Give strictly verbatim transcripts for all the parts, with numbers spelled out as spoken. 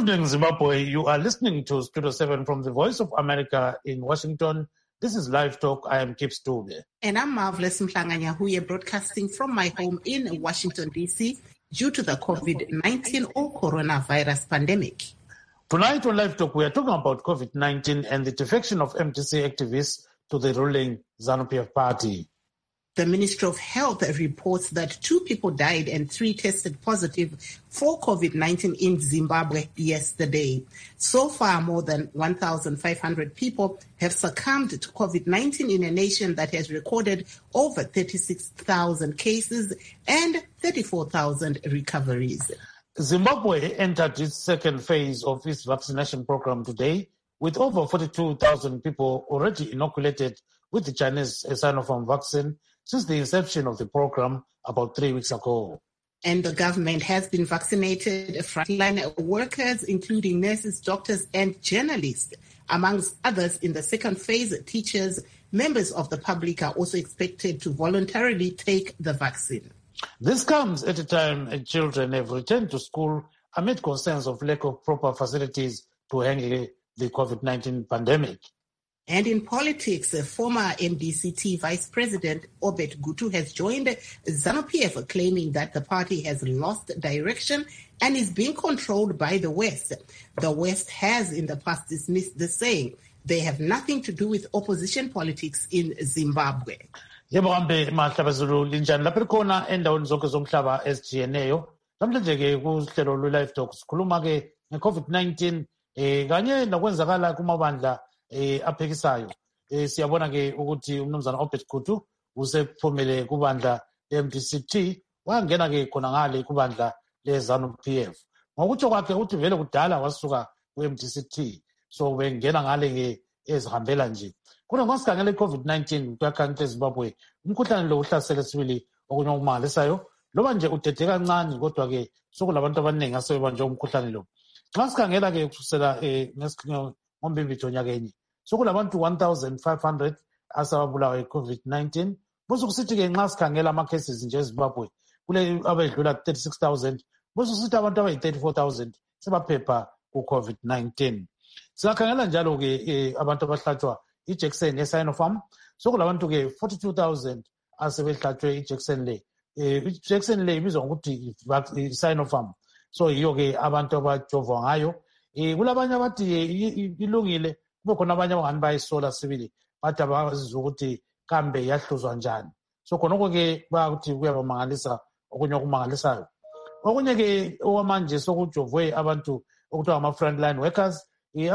Good evening, Zimbabwe. You are listening to Studio seven from the Voice of America in Washington. This is Live Talk. I am Kip Stube. And I'm Marvelous Mhlanga-Nyahuye, broadcasting from my home in Washington, D C, due to the COVID nineteen or coronavirus pandemic. Tonight on Live Talk, we are talking about COVID nineteen and the defection of M T C activists to the ruling ZANU-P F party. The Ministry of Health reports that two people died and three tested positive for COVID nineteen in Zimbabwe yesterday. So far, more than one thousand five hundred people have succumbed to COVID nineteen in a nation that has recorded over thirty-six thousand cases and thirty-four thousand recoveries. Zimbabwe entered its second phase of its vaccination program today, with over forty-two thousand people already inoculated with the Chinese Sinopharm vaccine since the inception of the program about three weeks ago. And the government has been vaccinated frontline workers, including nurses, doctors, and journalists. Amongst others, in the second phase, teachers, members of the public are also expected to voluntarily take the vaccine. This comes at a time children have returned to school amid concerns of lack of proper facilities to handle the COVID nineteen pandemic. And in politics, a former M D C T Vice President Obed Gutu has joined ZANU-P F, claiming that the party has lost direction and is being controlled by the West. The West has in the past dismissed the saying. They have nothing to do with opposition politics in Zimbabwe. Yebo hambe mahlaba Zulu linjani lapha khona endaweni zonke zomhlaba ezijiyeneyo. Namhlanje ke kuhlelo lwe-Live Talk sikhuluma ke nge-COVID nineteen eh kanye nokwenzakala kumabandla eh aphekisayo. Eh siyabona ke ukuthi umnumzana Obed Gutu usephumele kubandla le-M D C T wangena ke khona ngale kubandla le-ZANU-P F. Ngokutsho kwakhe uthi vele kudala wasuka ku-M D C T, so bengena ngale ke ezihambela nje. Kuna ngosikhangela i-COVID nineteen kuyakhanya eZimbabwe umkhuhlane lo uhlasele sibili okunye okumangalisayo loba nje udede kancane kodwa ke sokulabantu abaningi asebebanjwe umkhuhlane lo. Xa sikhangela ke kusela eh ngombimbithi onyakeni sokulabantu one thousand five hundred asababulawa i-COVID nineteen. Bese kusithi ke nxa sikhangela ama-cases nje eZimbabwe kule abedlula thirty-six thousand, bese kusithi abantu abayi-thirty-four thousand sebaphepha ku-COVID nineteen. Siyakhangela njalo ke abantu abahlatshwa ijekiseni ye-Sinopharm sokulabantu ke forty-two thousand asebehlatshwe ijekiseni le. Ijekiseni le ibizwa ngokuthi i-Sinopharm, so yiyo ke abantu abajovwa ngayo. Kulabanye abathi ilungile, kube khona abanye abangani bayisola sibili bathi abazizwa ukuthi kambe yahluzwa njani. So khonoko ke bakuthi kuyabamangalisa okunye okumangalisayo. Okunye ke okwamanje sokujovwe abantu okuthiwa ama-frontline workers,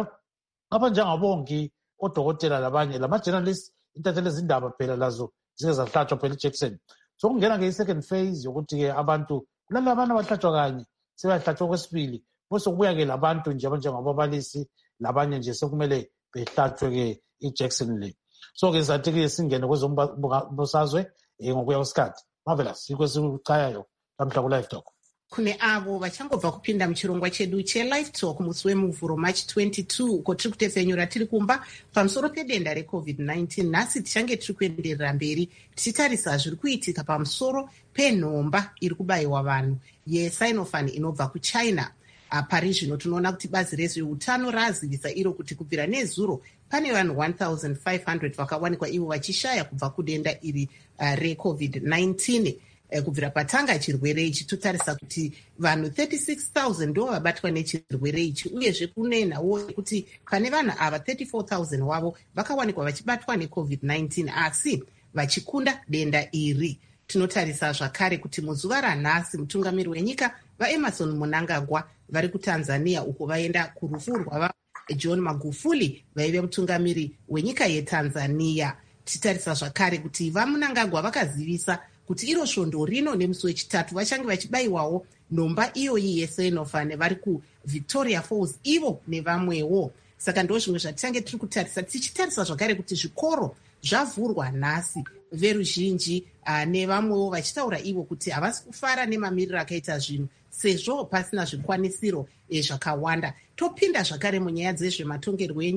ngapha njengabongi, odokotela labanye lama-journalists, intatheli zindaba phela lazo zike zahlatshwa phela ijekiseni. So kungena ke i-second phase yokuthi ke abantu kulala abantu abahlatshwa kanye sebahlatshwa kwesibili, bese kubuya ke labantu nje abanjengababalisi labanye nje sekumele behlatshwe ke ijekiseni le. So ke sathi ke singene kwezombusazwe ngokuya kwesikhathi. Marvelous, yikho sikuchayayo lamhla ku-Live Talk. Kune avo vachangobva kupinda muchirongwa chedu che-Live Talk musi wemuvhuro March twenty-two uko tiri kutefenyura tiri kumba pamusoro pedenda reCovid nineteen. Nhasi tichange tiri kuenderera mberi tichitarisa zviri kuitika pamusoro penhomba iri kubayiwa vanhu yeSinopharm inobva kuChina. Pari zvino tinoona kuti bazi rezveutano razivisa iro kuti kubvira nezuro pane vanhu one thousand five hundred vakawanikwa ivo vachishaya kubva kudenda iri uh, reCovid nineteen. Kubvira patanga chirwere ichi totarisa kuti vanhu thirty-six thousand ndo vabatwa nechirwere ichi, uyezve kunenhawo kuti pane vanhu ava thirty-four thousand wavo vakawanikwa vachibatwa neCovid nineteen asi vachikunda denda iri. Tinotarisa zvakare kuti muzuva ranhasi mutungamiri wenyika vaEmmerson Mnangagwa vari kuTanzania uko vaenda kurufu rwava John Magufuli vaive mutungamiri wenyika yeTanzania. Titarisa zvakare kuti vaMnangagwa vakazivisa kuti iro svondo rino nemusi wechitatu vachange vachibayiwawo nhomba iyoyi yeSinopharm vari kuVictoria Falls ivo nevamwewo. Saka ndo zvimwe zvatichange tiri kutarisa, tichitarisa zvakare kuti zvikoro zvavhurwa nhasi, veruzhinji uh, nevamwewo vachitaura ivo kuti havasi kufara nemamiriro akaita zvinhu sezvo pasina zvikwanisiro zvakawanda. Topinda zvakare munyaya dzezvematongerwo enyika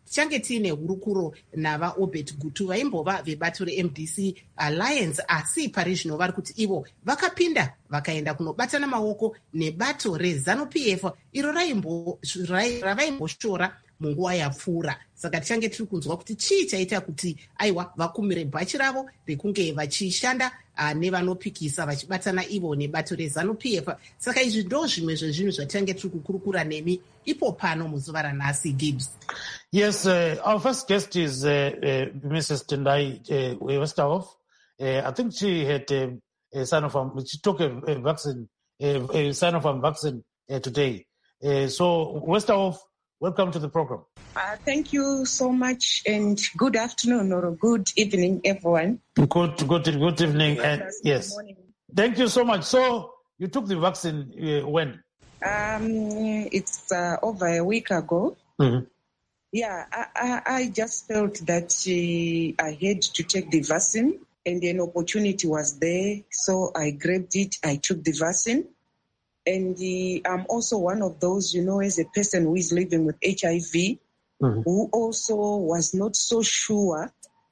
tichange tiine hurukuro navaobert gutu vaimbova vebato reM D C Alliance, asi pari zvino vari kuti ivo vakapinda vakaenda kunobatana maoko nebato reZANU-P F iro ravaimboshora munguva yapfuura. Saka tichange tiri kunzwa kuti chii chaita kuti aiwa vakumire bhachi ravo rekunge vachishanda uh, nevanopikisa vachibatana ivo nebato reZANU-P F. Saka izvi ndo zvimwe zvezvinhu zvatichange tiri kukurukura nemi ipo pano muzuva ranhasi. Gibbs. Yes, uh, our first guest is uh, uh, Missus Tendai uh, Westerhoff. Uh, I think she had uh, a Sinopharm, she took a, a vaccine, a, a Sinopharm vaccine uh, today. Uh, so Westerhoff, welcome to the program. Uh, thank you so much, and good afternoon or good evening, everyone. Good, good, good evening, and yes, morning. Thank you so much. So you took the vaccine uh, when? Um, it's uh, over a week ago. Mm-hmm. Yeah, I, I, I just felt that uh, I had to take the vaccine, and an opportunity was there, so I grabbed it. I took the vaccine. And uh, I'm also one of those, you know, as a person who is living with H I V, mm-hmm. who also was not so sure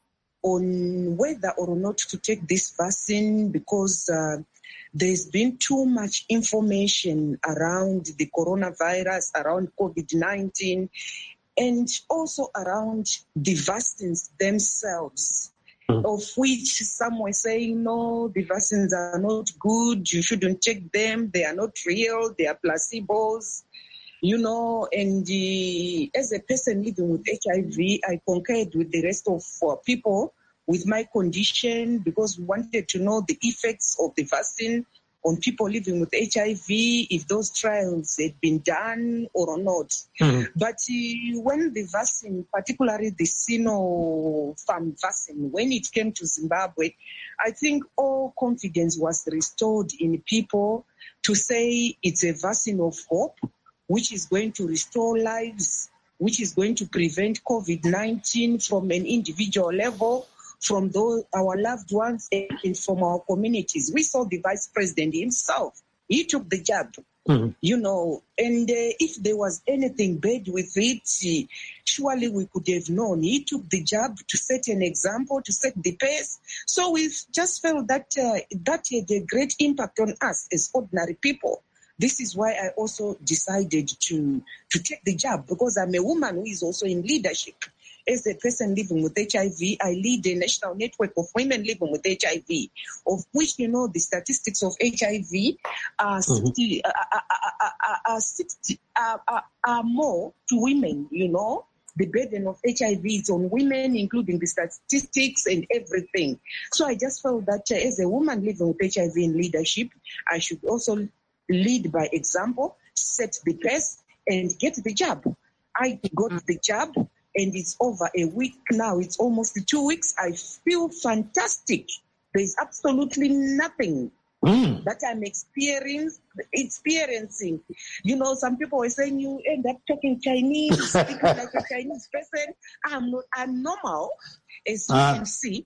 on whether or not to take this vaccine because uh, there's been too much information around the coronavirus, around COVID nineteen, and also around the vaccines themselves. Mm-hmm. Of which some were saying, no, the vaccines are not good, you shouldn't take them, they are not real, they are placebos, you know, and uh, as a person living with H I V, I concurred with the rest of uh, people with my condition because we wanted to know the effects of the vaccine on people living with H I V, if those trials had been done or not. Mm-hmm. But uh, when the vaccine, particularly the Sinopharm vaccine, when it came to Zimbabwe, I think all confidence was restored in people to say it's a vaccine of hope, which is going to restore lives, which is going to prevent COVID nineteen from an individual level, from those, our loved ones, and from our communities. We saw the vice president himself. He took the jab, mm-hmm. you know, and uh, if there was anything bad with it, uh, surely we could have known. He took the jab to set an example, to set the pace. So we just felt that uh, that had a great impact on us as ordinary people. This is why I also decided to, to take the jab, because I'm a woman who is also in leadership. As a person living with H I V, I lead a national network of women living with H I V, of which, you know, the statistics of H I V are, mm-hmm. sixty, uh, uh, uh, uh, uh, sixty, uh, uh, are more to women, you know. The burden of H I V is on women, including the statistics and everything. So I just felt that uh, as a woman living with H I V in leadership, I should also lead by example, set the pace, and get the jab. I got the jab. And it's over a week now. It's almost two weeks. I feel fantastic. There's absolutely nothing mm. that I'm experiencing. experiencing. You know, some people are saying you end up talking Chinese, speaking like a Chinese person. I'm not. I'm normal, as you ah. can see.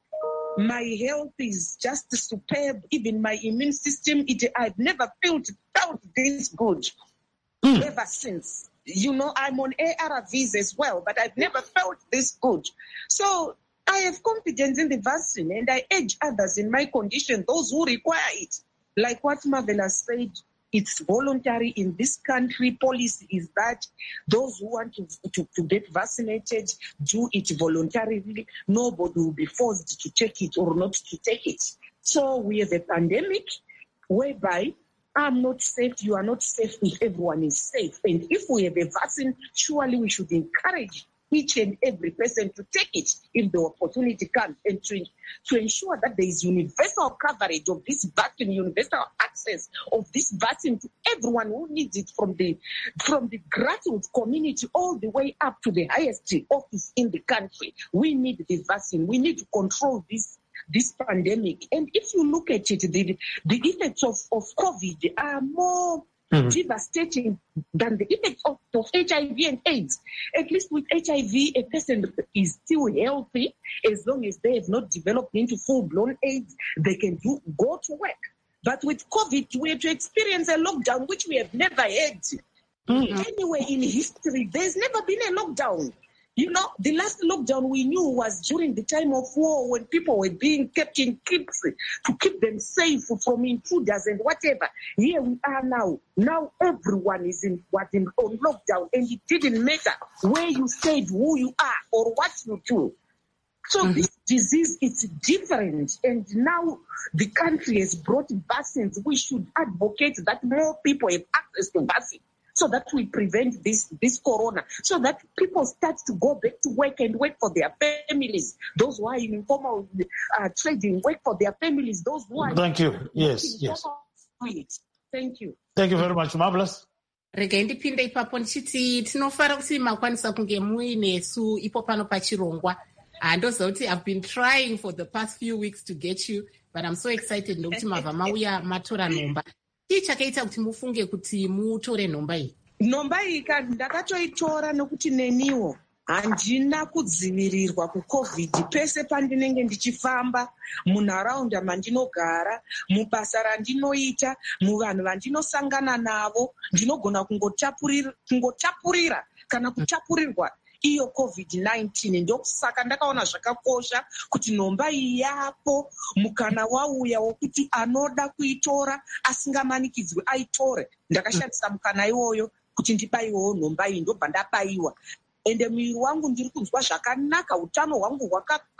My health is just superb. Even my immune system, it, I've never felt, felt this good mm. ever since. You know, I'm on A R Vs as well, but I've never felt this good. So I have confidence in the vaccine, and I urge others in my condition, those who require it. Like what Marvella said, it's voluntary in this country. Policy is that those who want to, to, to get vaccinated do it voluntarily. Nobody will be forced to take it or not to take it. So we have a pandemic whereby I'm not safe, you are not safe if everyone is safe. And if we have a vaccine, surely we should encourage each and every person to take it if the opportunity comes, and to, to ensure that there is universal coverage of this vaccine, universal access of this vaccine to everyone who needs it, from the from the grassroots community all the way up to the highest office in the country. We need the vaccine. We need to control this this pandemic. And if you look at it, the, the effects of, of COVID are more mm-hmm. devastating than the effects of, of H I V and AIDS. At least with H I V, a person is still healthy as long as they have not developed into full-blown AIDS. They can do go to work. But with COVID, we have to experience a lockdown, which we have never had. Mm-hmm. Anyway, in history, there's never been a lockdown. You know, the last lockdown we knew was during the time of war when people were being kept in keeps to keep them safe from intruders and whatever. Here we are now. Now everyone is in was in on lockdown, and it didn't matter where you stayed, who you are, or what you do. So mm-hmm. this disease is different, and now the country has brought vaccines. We should advocate that more people have access to vaccines, so that we prevent this, this corona, so that people start to go back to work and work for their families. Those who are in informal uh, trading, work for their families. Those who are... Thank you. Yes, yes. Thank you. Thank you very much. Marvelous. Regai ndipinde ipapo ndichiti tinofara kuti makwanisa kunge muinesu ipo pano pachirongwa. Ndoziva kuti I've been trying for the past few weeks to get you, but I'm so excited nokuti mabva mauya matora nhomba. Chii chakaita kuti mufunge kuti mutore nhomba iyi? Nhomba iyi ndakatoitora nokuti neniwo handina kudzivirirwa kuCOVID pese pandinenge ndichifamba, munharaunda mandinogara, mubasa randinoita, muvanhu vandinosangana navo, ndinogona kungotapurira, kungotapurira kana kutapurirwa iyo COVID nineteen. Ndokusaka ndakaona zvakakosha kuti nhomba iyi yapo, mukana wauya wokuti anoda kuitora asingamanikidzwi aitore. Ndakashandisa mukana iwoyo kuti ndibaiwewo nhomba iyi, ndobva ndabayiwa. Ende mwiri wangu ndiri kunzwa zvakanaka, utano hwangu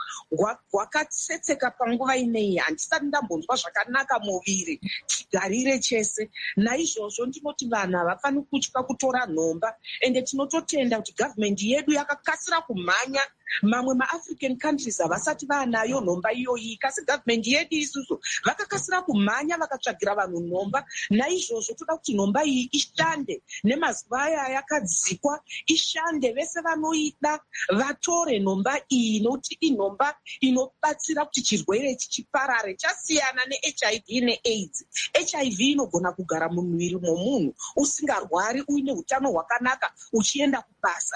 hwakatsetseka panguva ineyi. Handisati ndambonzwa zvakanaka muviri, chigarire chese. Naizvozvo ndinoti vanhu havafani kutya kutora nhomba, ende tinototenda kuti gavhmendi yedu yakakasira kumhanya. Mamwe maAfrican countries havasati vaanayo nhomba iyoyi, kasi gavhmendi yedu isusu vakakasira kumhanya vakatsvagira vanhu nhomba. Naizvozvo toda kuti nhomba iyi ishande, nemazuva aya yakadzikwa ishande. Vese vanoida vatore nhomba iyi, nokuti inhomba inobatsira kuti chirwere chichiparare. Chasiyana neH I V neAIDS. H I V inogona kugara mumwiri momunhu usingarwari, uine hutano hwakanaka, uchienda kubasa.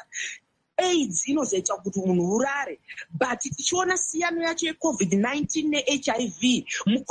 AIDS inozoita kuti munhu urare. But tichiona siyano yacho yeCOVID nineteen neH I V,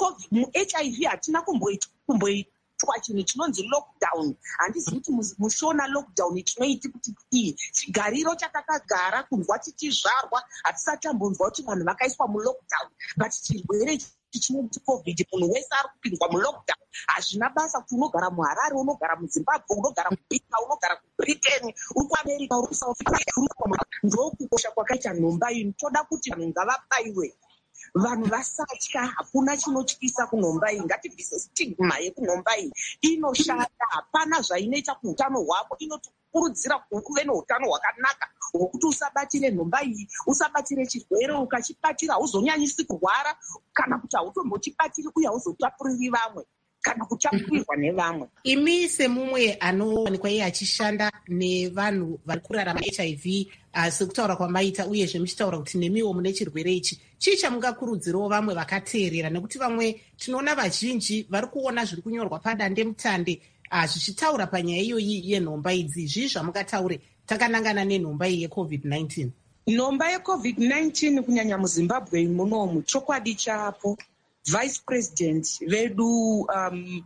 muH I V hatina kumboitwa chinhu chinonzi lockdown. Handizivi kuti mushona lockdown tinoiti kuti ii chigariro chatakagara kunzwa tichizvarwa, hatisati tambonzwa kuti vanhu vakaiswa mulockdown. But chirwere chinoti COVID, munhu wese ari kupindwa mulockdown. Hazvina basa kuti unogara muHarare, unogara muZimbabwe, unogara kuBrita, unogara kuBritain, uri kuAmerica, uri kuSouth Africa. Ndokukosha kwakaita nhomba iyi. Toda kuti vanhu ngavabaiwe, vanhu vasatya. Hakuna chinotyisa kunhomba iyi. Ngatibvise stigma yekunhomba iyi. Inoshanda, hapana zvainoita kuutano hwako. Inotokurudzira kuti uve neutano hwakanaka hwokuti usabatire nhomba iyi, usabatire chirwere. Ukachibatira hauzonyanyisi kurwara, kana kuti hautombochibatiri uye hauzotapuriri vamwe kana kutapurirwa nevamwe. Imi semumwe anowanikwa iye achishanda nevanhu vari kurarama H I V, sekutaura kwamaita, uyezve muchitaura kuti nemiwo mune chirwere ichi, chii chamungakurudzirawo vamwe vakateerera? Nekuti vamwe tinoona vazhinji vari kuona zviri kunyorwa padande mutande zvichitaura panyaya iyoyi yenhomba idzi. Zvii zvamungataure takanangana nenhomba iyi yeCOVID nineteen? Nhomba yeCOVID nineteen kunyanya muZimbabwe munomu, chokwadi chapo Vice President vedu um,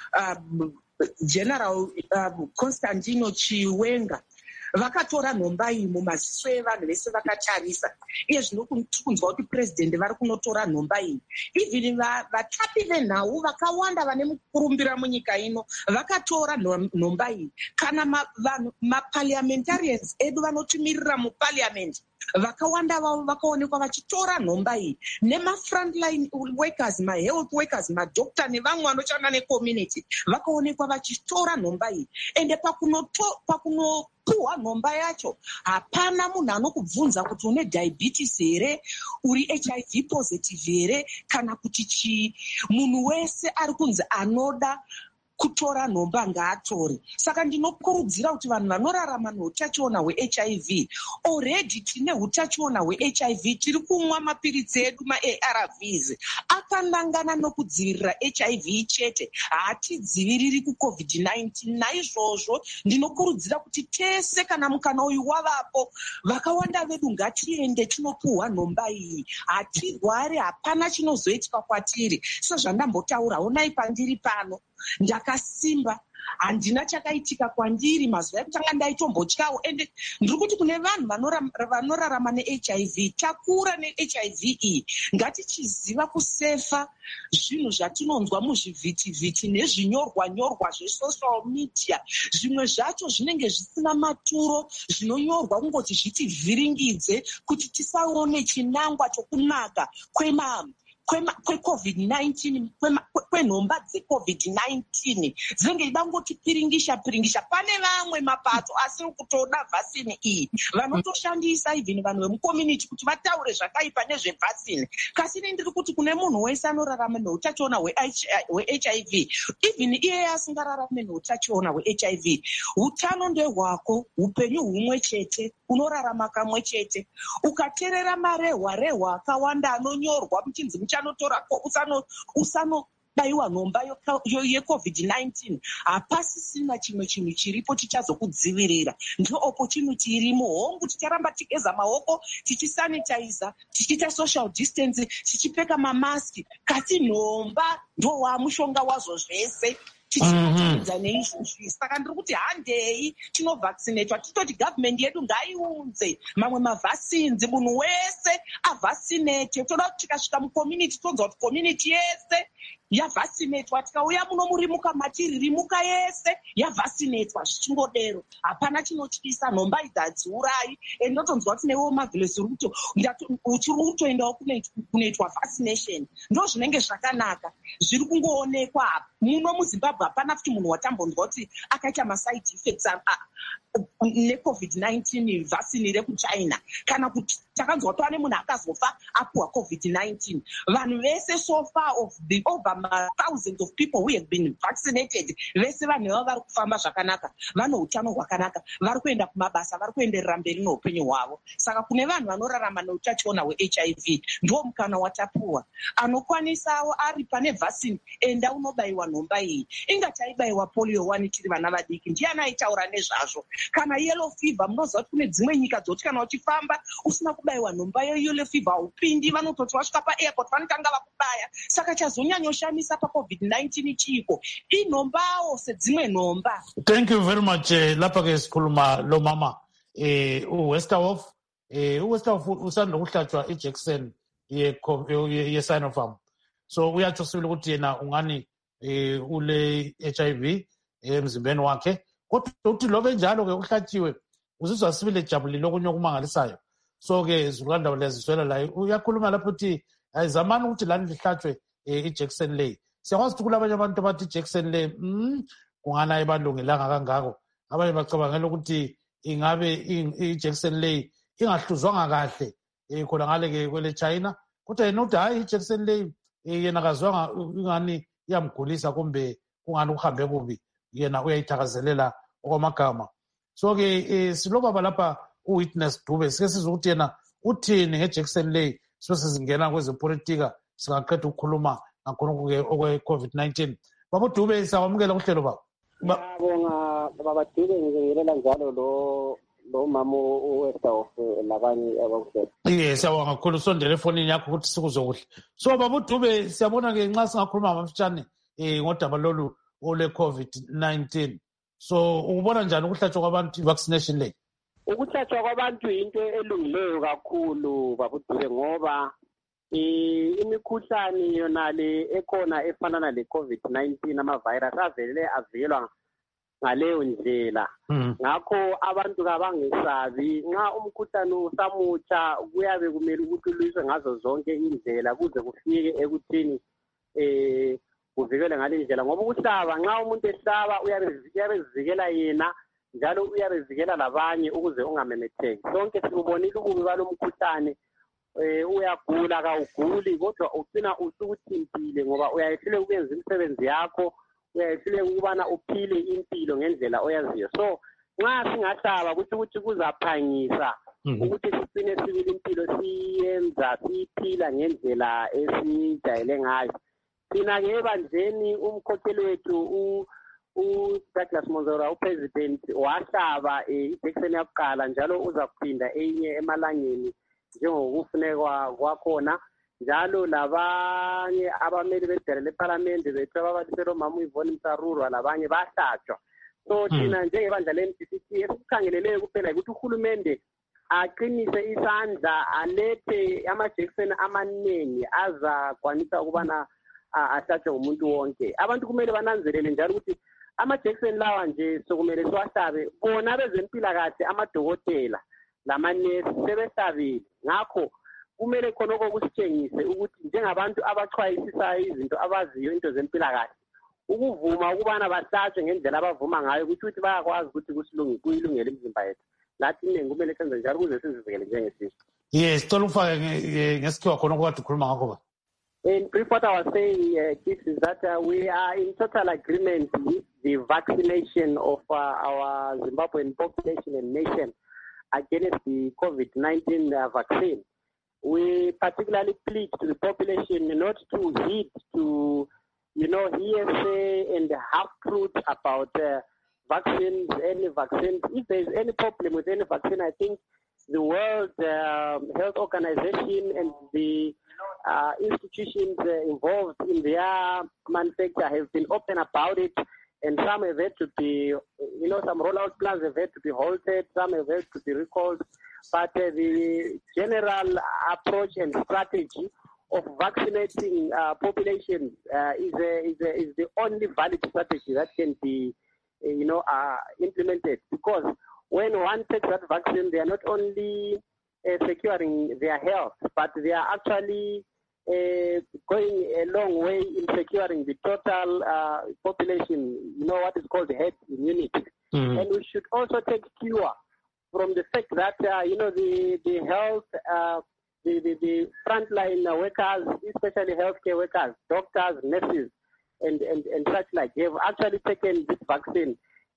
um, General um, Constantino Chiwenga vakatora nhomba iyi mumaziso evanhu vese vakatarisa. Iye zvino kunzwa kuti president vari kunotora nhomba iyi. Even vatapi venhau vakawanda vane mukurumbira munyika ino vakatora nhomba iyi. Kana maparliamentarians edu vanotimirira muparliament vakawanda vavo vakaonekwa vachitora nhomba iyi. Nemafrontline workers, mahealth workers, madoctor nevamwe vanoshanda necommunity vakaonekwa vachitora nhomba iyi. Ende pakuno puwa nhomba yacho hapana munhu anokubvunza kuti une diabetes here, uri H I V positive here, kana kuti chi. Munhu wese ari kunzi anoda kutora nhomba ngaatore. Saka ndinokurudzira kuti vanhu vanorarama neutachiona hweH I V, already tine hutachiona hweH I V, tiri kumwa mapiritsi edu maA R Vs akanangana nokudzivirira H I V chete, hatidziviriri kuCOVID nineteen. Naizvozvo ndinokurudzira kuti tese kana mukana uyu wavapo, vakawanda vedu ngatiende tinopuhwa nhomba iyi. Hatirware, hapana chinozoitika kwatiri. Sezvandambotaura, onai pandiri pano ndakasimba, handina chakaitika kwandiri mazuva ekutanga ndaitombotyawo. Ende ndiri kuti kune vanhu vanorarama ne-H I V, takura ne-H I V iyi, ngatichiziva kusefa zvinhu zvatinonzwa muzvivhitivhiti nezvinyorwa-nyorwa zvesocial media. Zvimwe zvacho zvinenge zvisina maturo, zvinonyorwa kungoti zviti vhiringidze kuti tisaone chinangwa chokunaka kwema kwecovid nineteen, kwenhomba dzecovid nineteen dzinenge idangoti piringisha piringisha. Pane vamwe mapato asiri kutoda vhasini iyi, vanotoshandisa even vanhu vemucommunity kuti vataure zvakaipa nezvevhasini. Kasi ne ndiri kuti kune munhu wese anorarama neutachiona hwe-H I V, even iye asingararame neutachiona hwe-H I V, utano ndehwako, upenyu humwe chete, unorarama kamwe chete. Ukateerera marehwa rehwa akawanda anonyorwa muchinzi muchanotorako usano usano daiwa nhomba yecovid nineteen, hapasisina chimwe chinhu chiripo chichazokudzivirira. Ndio opportunity irimo. Hongu ticharamba tigeza maoko, tichisanitiza, tichiita social distance, tichipfeka mamaski, kasi nhomba ndo wamushonga wazo zvese. tichiedza neizvozvi. Saka ndiri kuti handei tinovhaccinatwa, titoti gavhumendi yedu ngaiunze mamwe mavhasins, munhu wese avhacinate. Toda kuti tikasvika mucommunity tonzwa kuti community yese yavhacinatwa, tikauya muno murimuka matiri rimuka yese yavhacinatwa zvichingodero, hapana chinotyisa. Nhomba idzi hadziurayi. Ndotonzwa kuti newo mavhilesi uchiri kutoendawo kunoitwa vaccination. Ndo zvinenge zvakanaka zviri kungoonekwa apa. Muno muZimbabwe hapana kuti munhu watambonzwa kuti akaita maside effects necovid nineteen vaccine rekuchina, kana kuti takanzwa kuti ane munhu akazofa apuwa covid nineteen. Vanhu vese so far of the over thousands of people who have been vaccinated, vese vanhu vavo vari kufamba zvakanaka, vane utano hwakanaka, vari kuenda kumabasa, vari kuenderera mberi neupenyu hwavo. Saka kune vanhu vanorarama neutachiona hwe-H I V ndo mukana watapuwa. Anokwanisawo ari pane vaccine, enda unobayiwa nhomba iyi. Ingati aibayiwa polio one tiri vana vadiki, ndiani aitaura nezvazvo? Kana yellow fever, munoziva kuti kune dzimwe nyika dzoti kana uchifamba usina kubayiwa nhomba yeyellow fever haupindi, vanototi vasvika paairport vanotanga vakubaya. Saka chazonyanyoshamisa pacovid nineteen chiko inhombawo sedzimwe nhomba. Thank you very much. Uh, lapha ke sikhuluma lo mama eh uWesterhof eh uWesterhof usanda kuhlatshwa ijection ye ye Sinopharm. So uyatsho sibili ukuthi yena ungani eh ule H I V emzimbeni wakhe, kodwa uthi lobe njalo ke uhlatshiwe uzizwa sibili ejabulile okunye okumangalisayo. So ke zilanda leziswela la uyakhuluma lapho uthi ayizamani ukuthi lani lihlatshwe ijection le. Siyakwazi ukuthi kulabanye abantu abathi ijection le mm kungana ebalungelanga kangako. Abanye bacabangela ukuthi ingabe ijection le ingahluzwanga kahle eh khona ngale ke kwele China, kodwa yena uthi hayi ijection le yena kazwanga ingani iyamgulisa kumbe kungani uhambe kubi, yena uyayithakazelela okwamagama. So ke silobaba lapha uWitness Dube, sike sizwe ukuthi yena uthini ngejection le, sesizingena kwezepolitika singaqeda ukukhuluma ngakhona ke okwe-covid nineteen. Baba Dube, siyamukela kuhlelo baba. Ngiyabonga baba Dube, ngizekelela njalo lo lo mama uWesterhof labanye abakuhle. Yes, siyabonga kakhulu, sondele efonini yakho ukuthi sikuzwe kuhle. So baba Dube, siyabona ke nxa singakhuluma mafitshane eh ngodaba lolu ole covid nineteen. So ukubona njani ukuhlatshwa kwabantu i-vaccination le? Ukuhlatshwa kwabantu into elungileyo kakhulu baba Dube, ngoba imikhuhlane yona le ekhona efana le-covid nineteen, ama-virus avele avikelwa ngaleyo ndlela. Ngakho abantu kabangesabi, nxa umkhuhlane usamutsha kuyabe kumele ukuthi ulwiswe ngazo zonke indlela kuze kufike ekuthini eh kuvikele ngale ndlela, ngoba ukuhlaba, nxa umuntu ehlaba uyabe ezivikela yena njalo uyabe evikela labanye ukuze ungamemetheki. Sonke sikubonile ububi balo mkhuhlane. Eh uyagula kawuguli kodwa ugcina usukuthimpile, ngoba uyayehlule ukwenza imisebenzi yakho, uyayehlule ukubana uphile impilo ngendlela oyaziyo. So nxa singahlaba kuthi ukuthi kuzaphangisa ukuthi sicine sibili impilo siyenza siphila ngendlela esijayele ngayo. Thina ke ebandleni umkhokheli wethu u uDouglas Monzora, upresident, wahlaba ijection yakuqala njalo uzakuphinda enye emalangeni njengokufuneka kwakhona. njalo labanye abameli bedere leparlamente bethu ababaliselo mama uYvonne Msarurwa labanye bahlatshwa. So thina njengebandla le-M D C C esikukhangeleleyo kuphela ukuthi uhulumende aqinise isandla alethe amajekiseni amaningi azakwanisa ukubana ahlatshwe ngumuntu wonke. Abantu kumele bananzelele njalo ukuthi amajekiseni lawa nje sokumele siwahlabe bona bezempilakahle amadokotela lamanesi sebehlabile. Ngakho kumele khonoko kusitshengise ukuthi njengabantu abachwayisisayo izinto abaziyo into zempilakahle ukuvuma ukubana bahlatshwe ngendlela abavuma ngayo ukuthi ukuthi bayakwazi ukuthi kusilungi kuyilungele imizimba yethu. Lathi ningi kumele senze njalo ukuze sizivikele njengesizwe. Yes, sicela ufake ngesikhiwa khona okade ukhuluma ngakho ba. In brief, what I was saying, uh, Keith, is that uh, we are in total agreement with the vaccination of uh, our Zimbabwean population and nation against the COVID nineteen uh, vaccine. We particularly plead to the population not to heed to, you know, hearsay and half-truths about uh, vaccines, any vaccines. If there is any problem with any vaccine, I think the World uh, Health Organization and the uh, institutions uh, involved in their manufacture have been open about it, and some have had to be, you know, some rollout plans have had to be halted, some have had to be recalled. But uh, the general approach and strategy of vaccinating uh, populations uh, is, a, is, a, is the only valid strategy that can be, uh, you know, uh, implemented. Because when one takes that vaccine, they are not only uh, securing their health, but they are actually uh, going a long way in securing the total uh, population, you know, what is called herd immunity. Mm-hmm. And we should also take cure from the fact that, uh, you know, the, the health, uh, the, the, the frontline workers, especially healthcare workers, doctors, nurses, and, and, and such like, they have actually taken this vaccine,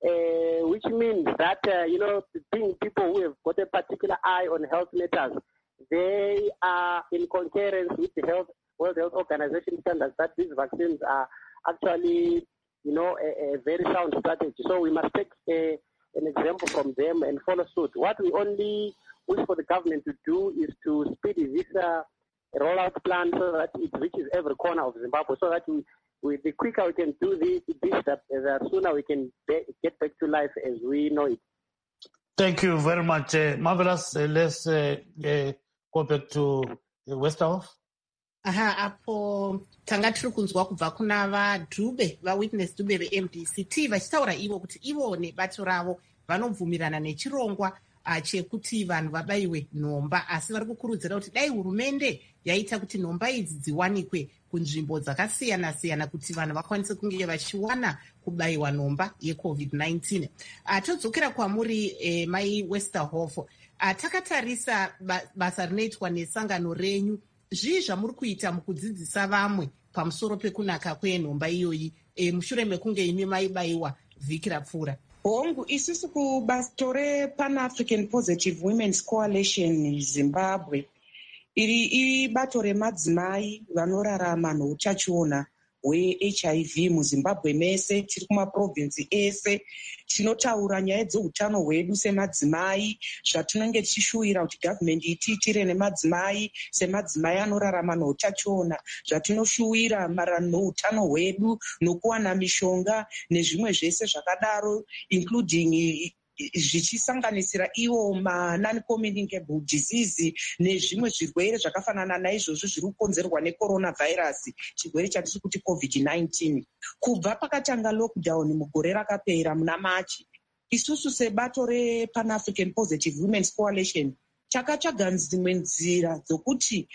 uh, which means that, uh, you know, being people who have got a particular eye on health matters, they are in concurrence with the health, World Health Organization standards that these vaccines are actually, you know, a, a very sound strategy. So we must take a an example from them and follow suit. What we only wish for the government to do is to speed this uh, rollout plan so that it reaches every corner of Zimbabwe, so that we, we the quicker we can do this, this the, the sooner we can be, get back to life as we know it. Thank you very much. Uh, Marvelous. Uh, let's uh, uh, go back to uh, Westerhoff. Aha, apo tanga tiri kunzwa kubva kuna vaDhube vaWitness Dhube veM D C T vachitaura ivo kuti ivo nebato ravo vanobvumirana nechirongwa chekuti vanhu vabayiwe nhomba, asi vari kukurudzira kuti dai hurumende yaita kuti nhomba idzi dziwanikwe kunzvimbo dzakasiyana siyana kuti vanhu vakwanise kunge vachiwana kubayiwa nhomba yecovid nineteen. Todzokera kwamuri eh, mai Westerhoff, takatarisa basa rinoitwa nesangano renyu, zvii zvamuri kuita mukudzidzisa vamwe pamusoro pekunaka kwenhomba iyoyi e, mushure mekunge imi maibayiwa vhiki rapfuura? Hongu, isusu kubato rePan-African Positive Women's Coalition Zimbabwe, iri ibato remadzimai vanorarama noutachiona hwe-H I V muZimbabwe mese, tiri kumaprovinsi ese. Tinotaura nyaya dzeutano hwedu semadzimai, zvatinenge tichishuvira kuti gavhmendi itiitire nemadzimai semadzimai anorarama noutachiona, zvatinoshuwira maererano noutano hwedu, nokuwana mishonga nezvimwe zvese zvakadaro, including zvichisanganisira iwo ma-non-communicable disease nezvimwe zvirwere zvakafanana naizvozvo zviri kukonzerwa necoronavirus, chirwere chatiri kuti covid nineteen. Kubva pakatanga lockdown mugore rakapera muna Machi, isusu sebato rePan-African Positive Women's Coalition takatsvaga dzimwe nzira dzokuti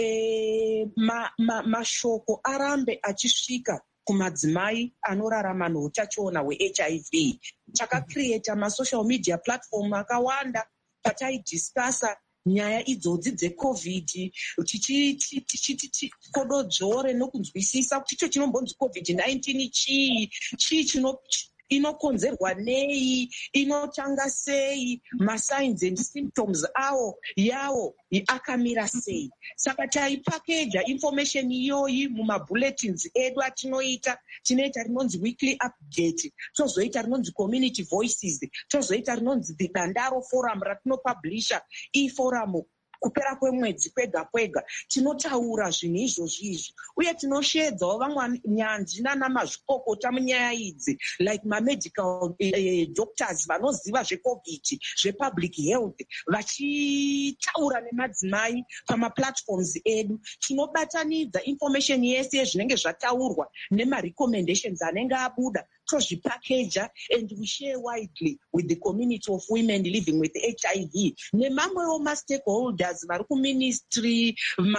e, ma, ma, mashoko arambe achisvika kumadzimai anorarama noutachiona hwe-H I V. Takacreata masocial media platform akawanda pataidiscussa nyaya idzodzi dzecovid, tichikododzore nokunzwisisa kuti icho chinombonzi covid nineteen chii, chii chino inokonzerwa nei, inotanga sei, masigns and symptoms awo yawo akamira sei. Saka taipakeja information iyoyi mumabulletins edu atinoita, tinoita rinonzi weekly update, tozoita rinonzi community voices, tozoita rinonzi the Dandaro forum ratinopublisha. I forum kupera kwemwedzi kwega kwega tinotaura zvinhu izvozvi izvi uye tinoshedzawo vamwe nyanzvi nana mazvikokota munyaya idzi like mamedical eh, doctors vanoziva zvecovid zvepublic health vachitaura nemadzimai pamaplatforms edu. Tinobatanidza information yese yezvinenge zvataurwa nemarecommendations anenge abuda tozvipakeja and we share widely with the community of women living with H I V nemamwewo mastakeholders vari kuministry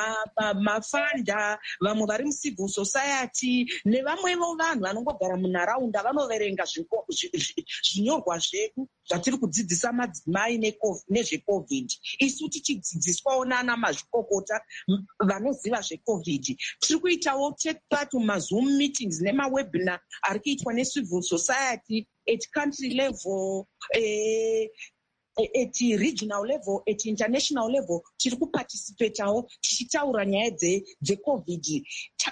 mafanda vamwe vari mucivil society nevamwevo vanhu vanongogara munharaunda vanoverenga zvinyorwa zvedu zvatiri kudzidzisa madzimai nezvecovid. Isu tichidzidziswawo nana mazvikokota vanoziva zvecovid. Tiri kuitawo take part mumazoom meetings nemawebinar ari kuitwa necivil society at country level, eh, at regional level, at international level. Tiri kuparticipatawo tichitaura nyaya dzecovid.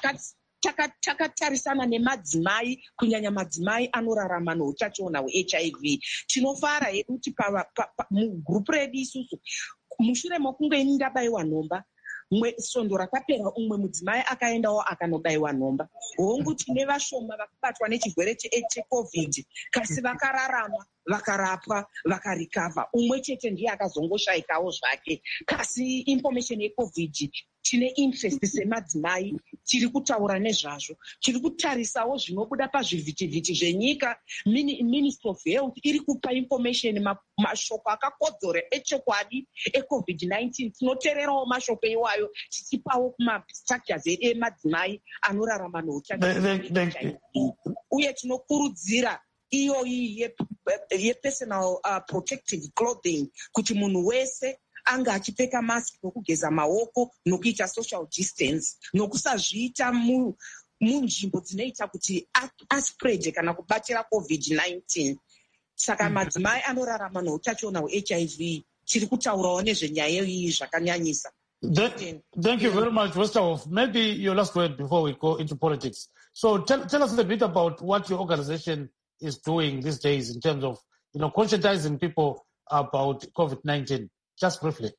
Takatarisana nemadzimai kunyanya madzimai anorarama neutachiona hwe-H I V. Tinofara hedu kuti mugrupu redu isusu mushure mokunge ini ndabayiwa nhomba swondo rakapera umwe mudzimai akaendawo akanobayiwa nhomba. Hongu tine vashoma vakabatwa nechirwere checovid kasi vakararama vakarapwa vakarikavha. Umwe chete ndiye akazongoshayikawo zvake. Kasi information yecovid tine interest semadzimai tiri kutaura nezvazvo. Tiri kutarisawo zvinobuda pazvivhitivhiti zvenyika. Ministry of Health iri kupa information mashoko akakodzora echokwadi ecovid nineteen. Tinoteererawo mashoko iwayo tichipawo kumastructures emadzimai anorarama neutano. Uye tinokurudzira iyoyi yepersonal uh, protective clothing kuti munhu wese anga achipfeka mask nokugeza maoko nokuita social distance nokusazviita munzvimbo dzinoita kuti aspread kana kubatira covid nineteen. Saka madzimai anorarama neutachiona hwe-H I V tiri kutaurawo nezvenyaya iyi zvakanyanyisa. Thank you very much, Westerhoff. Maybe your last word before we go into politics. So tell, tell us a bit about what your organization is doing these days in terms of, you know, conscientizing people about covid nineteen. Just briefly.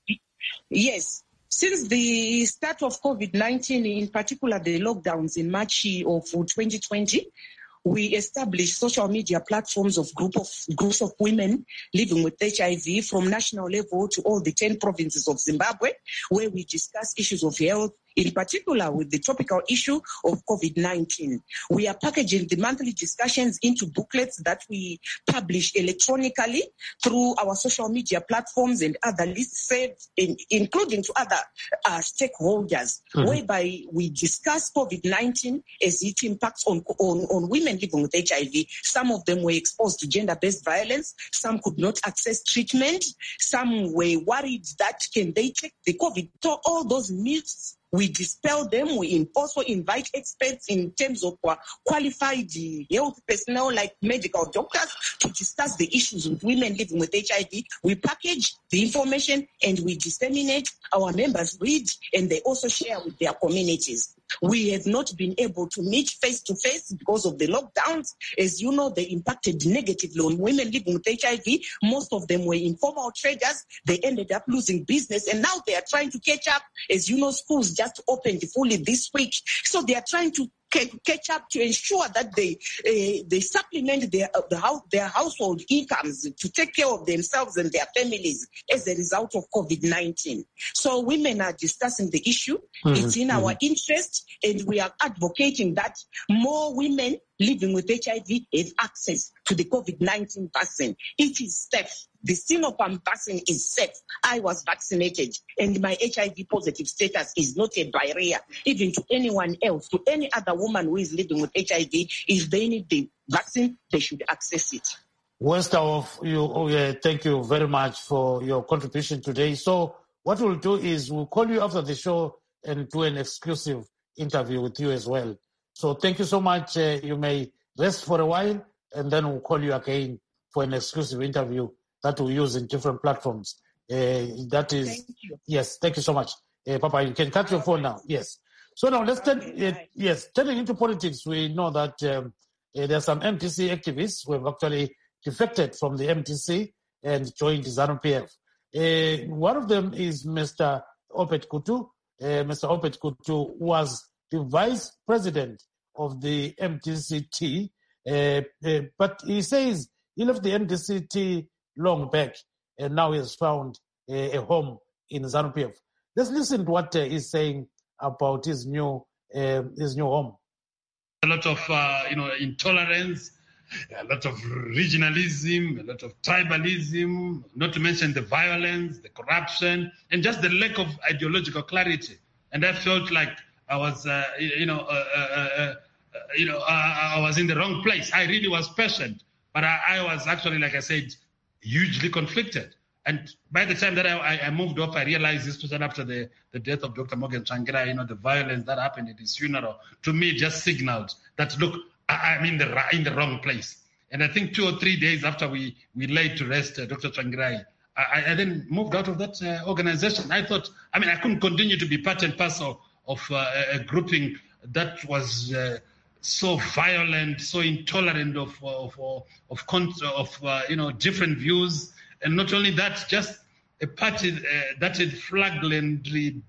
Yes. Since the start of covid nineteen, in particular the lockdowns in March of twenty twenty, we established social media platforms of group of groups of women living with H I V from national level to all the ten provinces of Zimbabwe, where we discuss issues of health, in particular with the topical issue of covid nineteen. We are packaging the monthly discussions into booklets that we publish electronically through our social media platforms and other lists saved, in, including to other uh, stakeholders, mm-hmm. whereby we discuss covid nineteen as it impacts on, on, on women living with H I V. Some of them were exposed to gender-based violence. Some could not access treatment. Some were worried that can they take the COVID. So all those myths, we dispel them. We also invite experts in terms of uh, qualified health personnel like medical doctors to discuss the issues with women living with H I V. We package the information and we disseminate. Our members read and they also share with their communities. We have not been able to meet face-to-face because of the lockdowns. As you know, they impacted negatively on women living with H I V. Most of them were informal traders. They ended up losing business, and now they are trying to catch up. As you know, schools just opened fully this week. So they are trying to catch up to ensure that they uh, they supplement their uh, the house, their household incomes to take care of themselves and their families as a result of covid nineteen. So women are discussing the issue. Mm-hmm. It's in mm-hmm. our interest, and we are advocating that more women living with H I V have access to the covid nineteen vaccine. It is safe. The Sinopharm vaccine is safe. I was vaccinated, and my H I V positive status is not a barrier, even to anyone else, to any other woman who is living with H I V. If they need the vaccine, they should access it. Westerhoff, you, oh yeah, thank you very much for your contribution today. So what we'll do is we'll call you after the show and do an exclusive interview with you as well. So thank you so much. Uh, you may rest for a while, and then we'll call you again for an exclusive interview that we use in different platforms. Uh, that is, thank you. Yes, thank you so much. Uh, Papa, you can cut your phone now. Yes. So now let's turn, uh, yes, turning into politics, we know that um, uh, there are some M T C activists who have actually defected from the M T C and joined ZANU-P F. Uh, one of them is Mister Opet Kutu. Uh, Mister Opet Kutu was the vice president of the M D C T, uh, uh, but he says he left the M D C T long back, and now he has found a, a home in ZANU-P F. Let's listen to what uh, he's saying about his new uh, his new home. A lot of uh, you know intolerance, a lot of regionalism, a lot of tribalism, not to mention the violence, the corruption, and just the lack of ideological clarity. And I felt like I was, uh, you know, uh, uh, uh, you know, uh, I was in the wrong place. I really was patient, but I, I was actually, like I said, hugely conflicted. And by the time that I, I moved off, I realized this was after the, the death of Doctor Morgan Tsvangirai, you know, the violence that happened at his funeral, to me just signaled that, look, I, I'm in the in the wrong place. And I think two or three days after we, we laid to rest uh, Doctor Tsvangirai, I, I then moved out of that uh, organization. I thought, I mean, I couldn't continue to be part and parcel of uh, a grouping that was uh, so violent, so intolerant of of of, of, of uh, you know different views. And not only that, just a party uh, that had flagrantly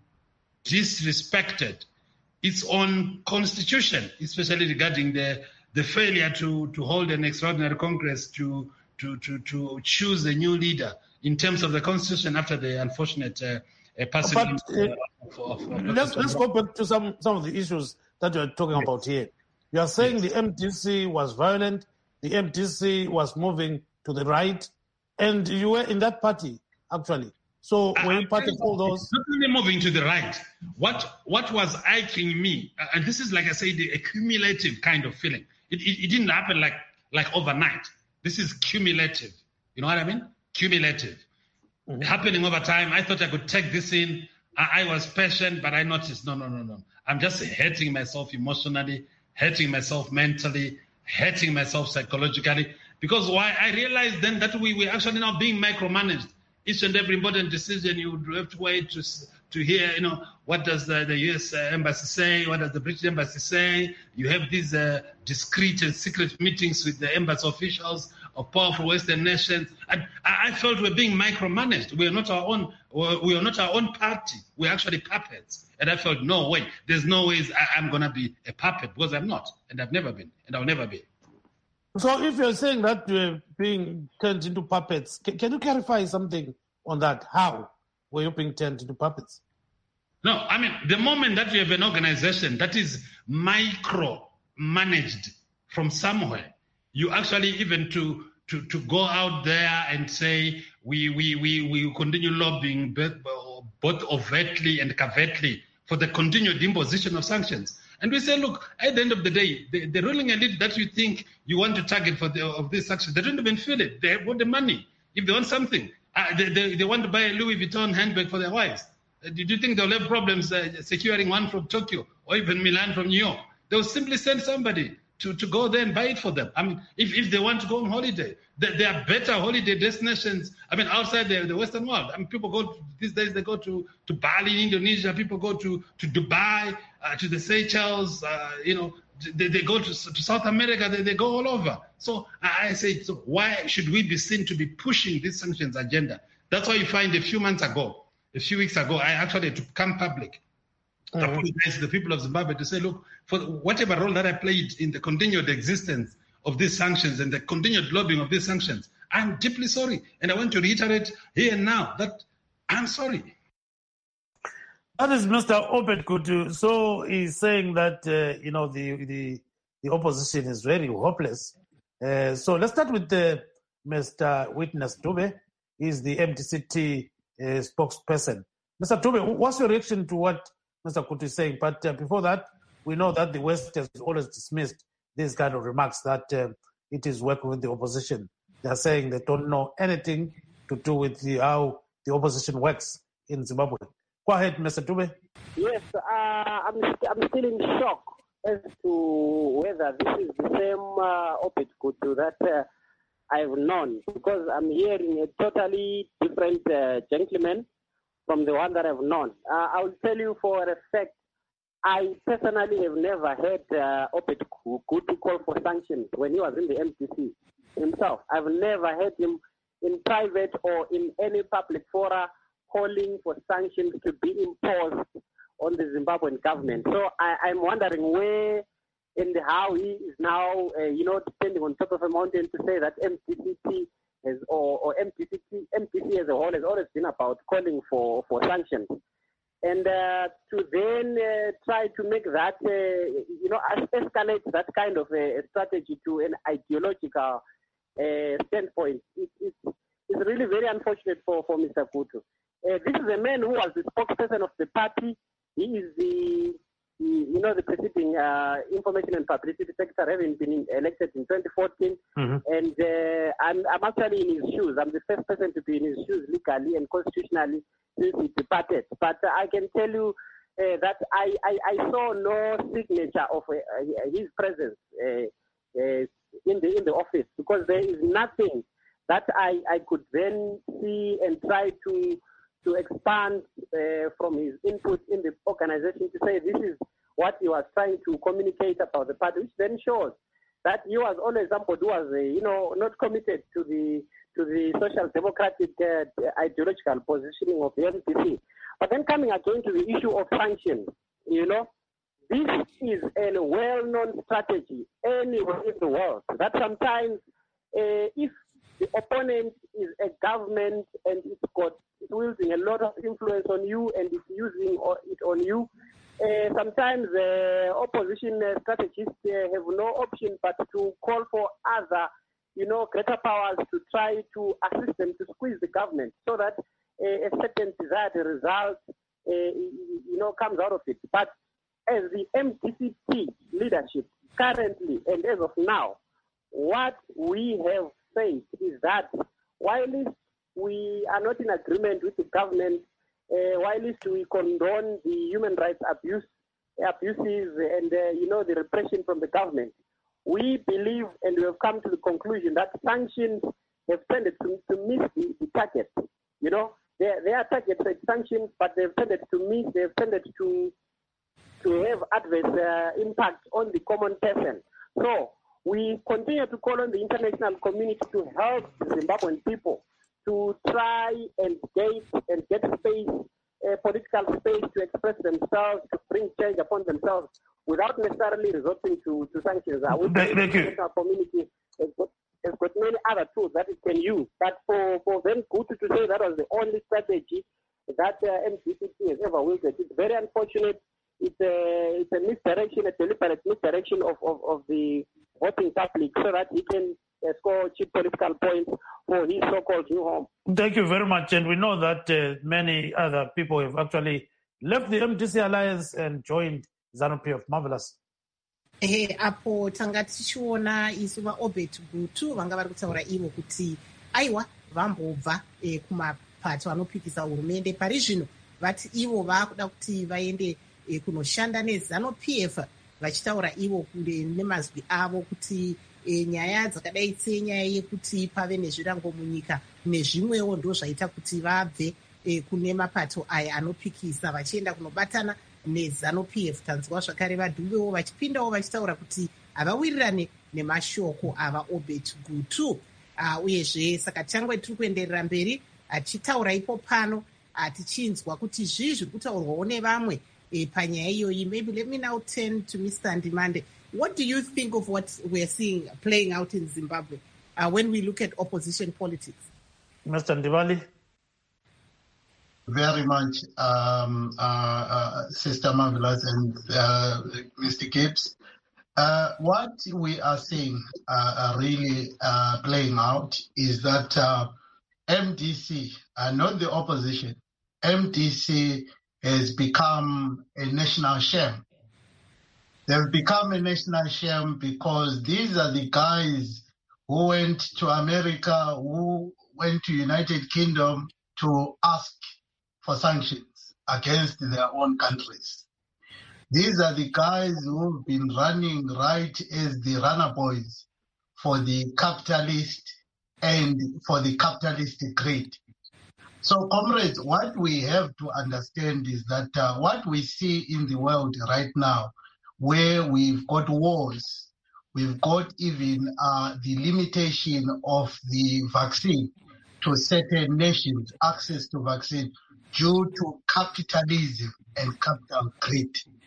disrespected its own constitution, especially regarding the, the failure to, to hold an extraordinary Congress to, to, to, to choose a new leader in terms of the constitution after the unfortunate uh, uh, passing. But, uh, of, of, of let's, let's go back to some, some of the issues that you're talking yes. about here. You are saying yes. the M D C was violent, the M D C was moving to the right, and you were in that party, actually. So when you part of all those... Not only moving to the right. What what was aching me, and this is, like I said, the cumulative kind of feeling. It, it, it didn't happen like, like overnight. This is cumulative. You know what I mean? Cumulative. Mm-hmm. Happening over time. I thought I could take this in. I, I was patient, but I noticed, no, no, no, no. I'm just hurting myself emotionally, hurting myself mentally, hurting myself psychologically. Because why I realized then that we were actually now being micromanaged. Each and every important decision, you would have to wait to to hear, you know, what does the, the U S uh, embassy say? What does the British embassy say? You have these uh, discreet and secret meetings with the embassy officials of powerful Western nations. And I, I felt we're being micromanaged. We are not our own. We are not our own party. We're actually puppets. And I felt, no way. There's no ways I, I'm going to be a puppet, because I'm not, and I've never been, and I'll never be. So if you're saying that you're being turned into puppets, can, can you clarify something on that? How were you being turned into puppets? No, I mean, the moment that you have an organization that is micro-managed from somewhere, you actually even to, to, to go out there and say, we, we, we, we continue lobbying both, both overtly and covertly for the continued imposition of sanctions. And we say, look, at the end of the day, the, the ruling elite that you think you want to target for the, of this action, they don't even feel it. They want the money. If they want something, uh, they, they, they want to buy a Louis Vuitton handbag for their wives. Uh, did you think they'll have problems uh, securing one from Tokyo or even Milan from New York? They'll simply send somebody to, to go there and buy it for them. I mean, if, if they want to go on holiday, there, there are better holiday destinations, I mean, outside the, the Western world. I mean, people go, to, these days they go to, to Bali, Indonesia, people go to, to Dubai, uh, to the Seychelles, uh, you know, they, they go to, to South America, they, they go all over. So I, I say, so why should we be seen to be pushing this sanctions agenda? That's why you find a few months ago, a few weeks ago, I actually had to come public. Mm-hmm. Apologize to the people of Zimbabwe to say, look, for whatever role that I played in the continued existence of these sanctions and the continued lobbying of these sanctions, I'm deeply sorry. And I want to reiterate here and now that I'm sorry. That is Mister Opet Kutu. So he's saying that, uh, you know, the, the the opposition is very hopeless. Uh, so let's start with uh, Mister Witness Dube. He's the M D C T uh, spokesperson. Mister Dube, what's your reaction to what Mister Kutu is saying? But uh, before that, we know that the West has always dismissed these kind of remarks that uh, it is working with the opposition. They are saying they don't know anything to do with the, how the opposition works in Zimbabwe. Go ahead, Mister Dube. Yes, uh, I'm, I'm still in shock as to whether this is the same uh, Opet Kutu that uh, I've known, because I'm hearing a totally different uh, gentleman from the one that I've known. Uh, I will tell you for a fact, I personally have never heard uh, Opet Kutu call for sanctions when he was in the M C C himself. I've never heard him in private or in any public fora calling for sanctions to be imposed on the Zimbabwean government. So I, I'm wondering where and how he is now, uh, you know, standing on top of a mountain to say that M T C T has, or, or M T C T, M T C as a whole has always been about calling for, for sanctions. And uh, to then uh, try to make that, uh, you know, escalate that kind of a strategy to an ideological uh, standpoint, it, it, it's really very unfortunate for, for Mister Gutu. Uh, this is a man who was the spokesperson of the party. He is the, the you know, the preceding uh, information and publicity secretary, having been elected in twenty fourteen. Mm-hmm. And uh, I'm, I'm actually in his shoes. I'm the first person to be in his shoes legally and constitutionally since he departed. But uh, I can tell you uh, that I, I, I saw no signature of uh, his presence uh, uh, in the in the office, because there is nothing that I, I could then see and try to to expand uh, from his input in the organization to say this is what he was trying to communicate about the party, which then shows that he was always somebody who was, uh, you know, not committed to the to the social democratic uh, ideological positioning of the M P C. But then coming again to the issue of sanctions, you know, this is a well-known strategy anywhere in the world, that sometimes uh, if the opponent is a government and it's got it's wielding a lot of influence on you and it's using it on you, uh, sometimes uh, opposition uh, strategists uh, have no option but to call for other, you know, greater powers to try to assist them to squeeze the government so that uh, a certain desired result, uh, you know, comes out of it. But as the M T C T leadership currently and as of now, what we have said is that while we are not in agreement with the government, uh, while we condone the human rights abuse, abuses and, uh, you know, the repression from the government, we believe and we have come to the conclusion that sanctions have tended to, to miss the, the target. You know, their, their target said sanctions, but they've tended to miss, they've tended to, to have adverse uh, impact on the common person. So we continue to call on the international community to help the Zimbabwean people to try and get and get space, uh, political space to express themselves, to bring change upon themselves without necessarily resorting to, to sanctions. Uh, the international community has got, has got many other tools that it can use. But for, for them Gutu to say that was the only strategy that uh, M T C T has ever wielded, it's very unfortunate. It's a, it's a misdirection, a deliberate misdirection of, of, of the voting public so that he can uh, score cheap political points for his so-called new home. Thank you very much. And we know that uh, many other people have actually left the M D C Alliance and joined ZANU-P F. Marvelous. Ehe, apo tanga tichiona isu vaObert Gutu vanga vari kutaura ivo kuti aiwa vambobva eh, kumapato anopikisa hurumende pari zvino vati ivo vakuda kuti vaende eh, kunoshanda neZANU-P F vachitaura ivo kunde nemazwi avo kuti e, nyaya dzakadai senyaya yekuti pave nezvirango munyika nezvimwewo ndo zvaita kuti vabve e, kune mapato aya anopikisa vachienda kunobatana neZANU-P F. Tanzwa zvakare vadhubewo vachipindawo vachitaura kuti havawirirane nemashoko avaObert Gutu. Uh, uyezve saka tangwe tiri kuenderera mberi achitaura ipo pano atichinzwa kuti zvii zviri kutaurwawo nevamwe e, panyaya iyoyi. Maybe let me now turn to Mister Ndimande. What do you think of what we're seeing playing out in Zimbabwe uh, when we look at opposition politics? Mister Ndibali? Very much, um, uh, uh, Sister Marvelous and uh, Mister Gibbs. Uh, what we are seeing uh, really uh, playing out is that uh, M D C, uh, not the opposition, M D C has become a national shame. They've become a national shame because these are the guys who went to America, who went to United Kingdom to ask for sanctions against their own countries. These are the guys who've been running right as the runner boys for the capitalist and for the capitalist greed. So, comrades, what we have to understand is that uh, what we see in the world right now, where we've got wars, we've got even uh, the limitation of the vaccine, to certain nations access to vaccine due to capitalism and capital greed.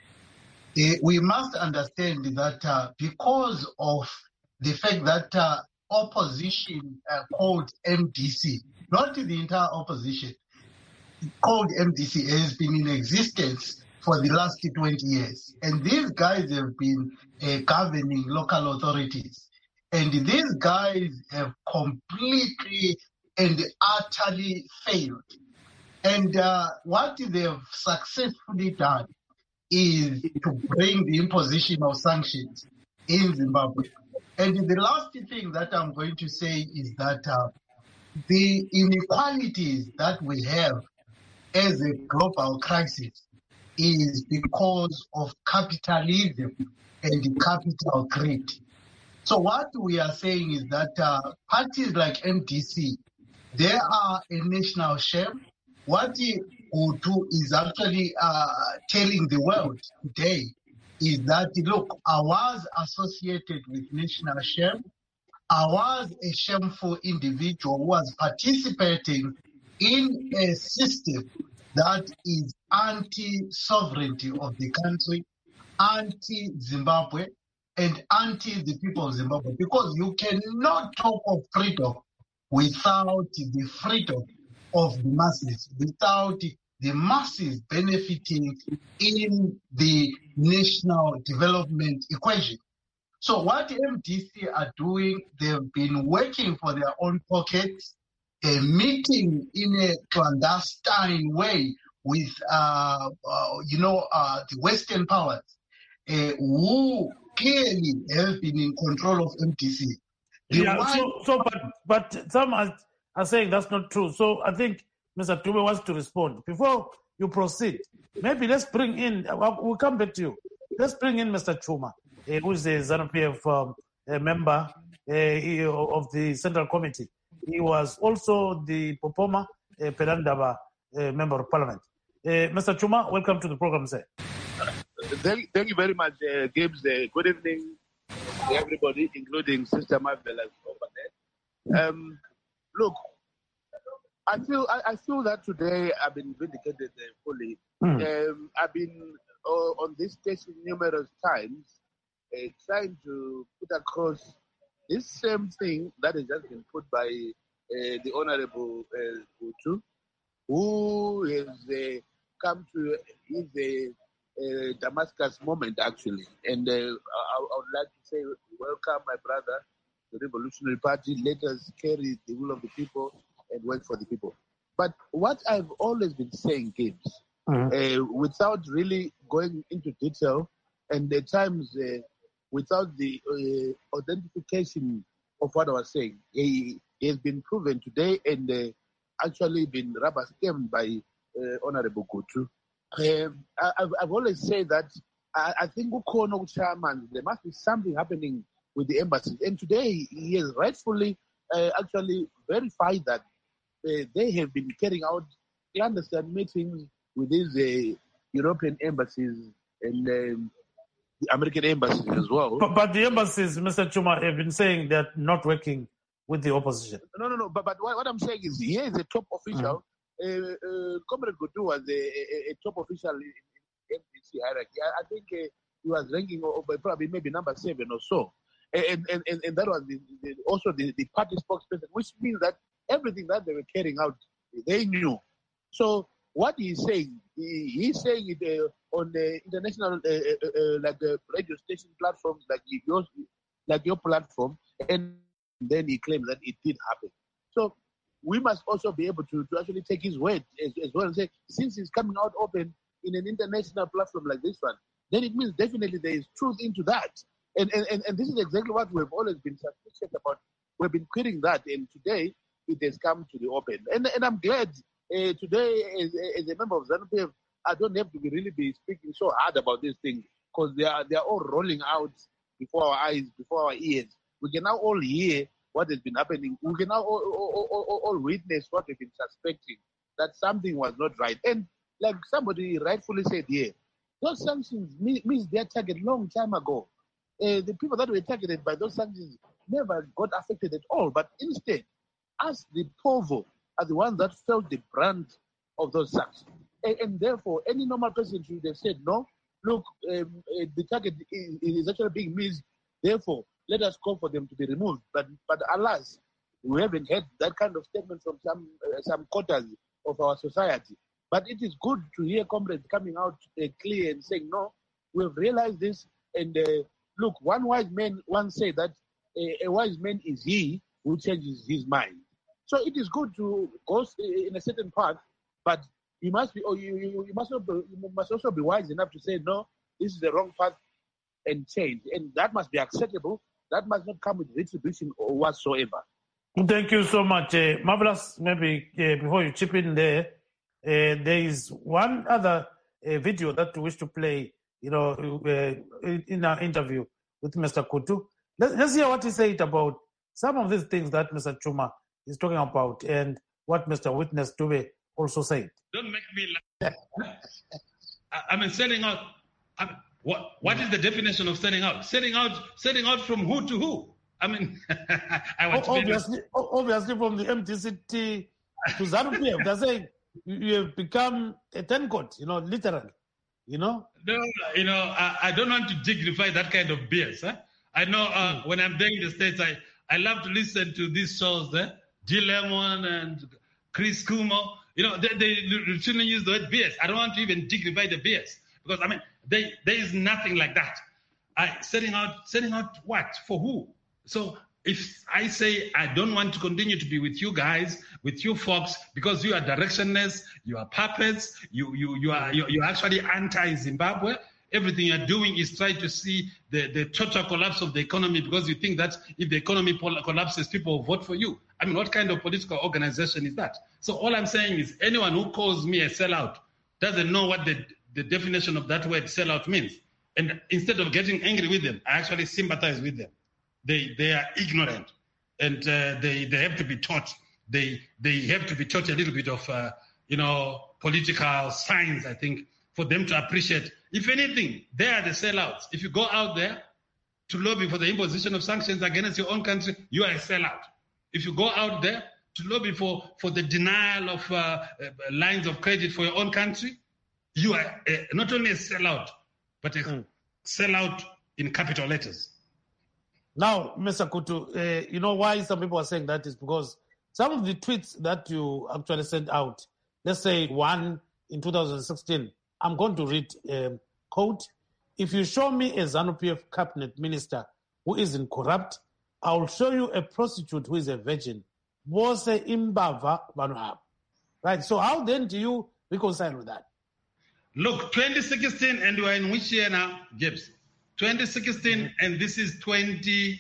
Uh, we must understand that uh, because of the fact that uh, opposition uh, called M D C, not the entire opposition, called M D C has been in existence for the last twenty years. And these guys have been uh, governing local authorities. And these guys have completely and utterly failed. And uh, what they have successfully done is to bring the imposition of sanctions in Zimbabwe. And the last thing that I'm going to say is that uh, the inequalities that we have as a global crisis is because of capitalism and capital greed. So what we are saying is that uh, parties like M D C, they are a national shame. What Hutu is actually uh, telling the world today is that, look, I was associated with national shame. I was a shameful individual who was participating in a system that is anti-sovereignty of the country, anti-Zimbabwe, and anti the people of Zimbabwe. Because you cannot talk of freedom without the freedom of the masses, without the masses benefiting in the national development equation. So what M D C are doing, they've been working for their own pockets, a meeting in a clandestine way with, uh, uh, you know, uh, the Western powers, uh, who clearly have been in control of M D C. The yeah, one... so, so but, but some are, are saying that's not true. So I think Mister Tube wants to respond. Before you proceed, maybe let's bring in, we'll come back to you. Let's bring in Mister Chuma, uh, who is a ZANU-P F um, a member uh, of the Central Committee. He was also the Popoma uh, Pedandaba uh, Member of Parliament. Uh, Mister Chuma, welcome to the program, sir. Thank, thank you very much, uh, Gibbs. Uh, good evening to everybody, including Sister Marvelous over there. Um, look, I feel I, I feel that today I've been vindicated uh, fully. Mm. Um, I've been uh, on this station numerous times, uh, trying to put across this same thing that has just been put by uh, the Honorable uh, Hutu, who has uh, come to his uh, uh, Damascus moment, actually. And uh, I, I would like to say, welcome, my brother, the Revolutionary Party. Let us carry the will of the people and work for the people. But what I've always been saying, Gibbs, mm-hmm. uh, without really going into detail, and at times uh, without the uh, identification of what I was saying, he, he has been proven today and uh, actually been rubber stamped by uh, Honorable Hutu. Um, I've, I've always said that I, I think chairman, there must be something happening with the embassies. And today he has rightfully uh, actually verified that uh, they have been carrying out clandestine meetings with these uh, European embassies and um, the American embassies as well. But, but the embassies, Mister Chuma, have been saying they're not working with the opposition. No, no, no. But, but what, what I'm saying is, here is a top official. Mm-hmm. uh, uh, Comrade Hutu was a, a, a top official in, in M D C hierarchy. I, I think uh, he was ranking over probably maybe number seven or so. And and, and, and that was the, the, also the, the party spokesperson, which means that everything that they were carrying out, they knew. So what he's saying, he, he's saying it uh, on the international, uh, uh, uh, like the radio station platforms, like your, like your platform, and then he claims that it did happen. So we must also be able to, to actually take his word as, as well and say, since he's coming out open in an international platform like this one, then it means definitely there is truth into that. And and, and, and this is exactly what we've always been suspicious about. We've been querying that, and today it has come to the open. And and I'm glad uh, today, as, as a member of ZANU-P F, I don't have to be really be speaking so hard about these things, because they are they are all rolling out before our eyes, before our ears. We can now all hear what has been happening. We can now all, all, all, all witness what we've been suspecting, that something was not right. And like somebody rightfully said here, those sanctions missed their target long time ago. Uh, the people that were targeted by those sanctions never got affected at all, but instead, us, the povo, are the ones that felt the brunt of those sacks. And, and therefore, any normal person should have said, no, look, um, uh, the target is, is actually being missed. Therefore, let us call for them to be removed. But, but alas, we haven't had that kind of statement from some uh, some quarters of our society. But it is good to hear comrades coming out uh, clear and saying, no, we've realized this. And uh, look, one wise man once said that uh, a wise man is he who changes his mind. So it is good to go in a certain path, but you must be, or you, you, you must not be, you must also be wise enough to say, no, this is the wrong path, and change. And that must be acceptable. That must not come with retribution or whatsoever. Thank you so much. Uh, Marvelous, maybe uh, before you chip in there, uh, there is one other uh, video that we wish to play, you know, uh, in our interview with Mister Kutu. Let's, let's hear what he said about some of these things that Mister Chuma is talking about and what Mister Witness Dube also said. Don't make me laugh. I, I mean, selling out. I mean, what what is the definition of selling out? Selling out, selling out from who to who? I mean, I want oh, to obviously, obviously from the M T C T to ZANU-P F, they're saying you have become a turncoat, you know, literally, you know? No, you know, I, I don't want to dignify that kind of B S. Huh? I know uh, mm. when I'm there in the States, I, I love to listen to these shows there, eh? G. Lemon and Chris Kumo. You know, they, they routinely use the word B S. I don't want to even dignify the B S because, I mean, they, there is nothing like that. I setting out, setting out what? For who? So if I say I don't want to continue to be with you guys, with you folks, because you are directionless, you are puppets, you you you are you, you're actually anti-Zimbabwe. Everything you're doing is try to see the, the total collapse of the economy because you think that if the economy collapses, people will vote for you. I mean, what kind of political organization is that? So all I'm saying is anyone who calls me a sellout doesn't know what the, the definition of that word sellout means. And instead of getting angry with them, I actually sympathize with them. They they are ignorant, and uh, they they have to be taught. They they have to be taught a little bit of uh, you know political science, I think, for them to appreciate. If anything, they are the sellouts. If you go out there to lobby for the imposition of sanctions against your own country, you are a sellout. If you go out there to lobby for for the denial of uh, uh, lines of credit for your own country, you are a, not only a sellout, but a mm. sellout in capital letters. Now, Mister Kutu, uh, you know why some people are saying that is because some of the tweets that you actually sent out, let's say one in two thousand sixteen, I'm going to read, um, quote, if you show me a ZANU-P F cabinet minister who isn't corrupt, I'll show you a prostitute who is a virgin. Bose imbava banuhab. Right, so how then do you reconcile with that? Look, twenty sixteen, and we're in which year now, Gibbs? twenty sixteen, mm-hmm. And this is twenty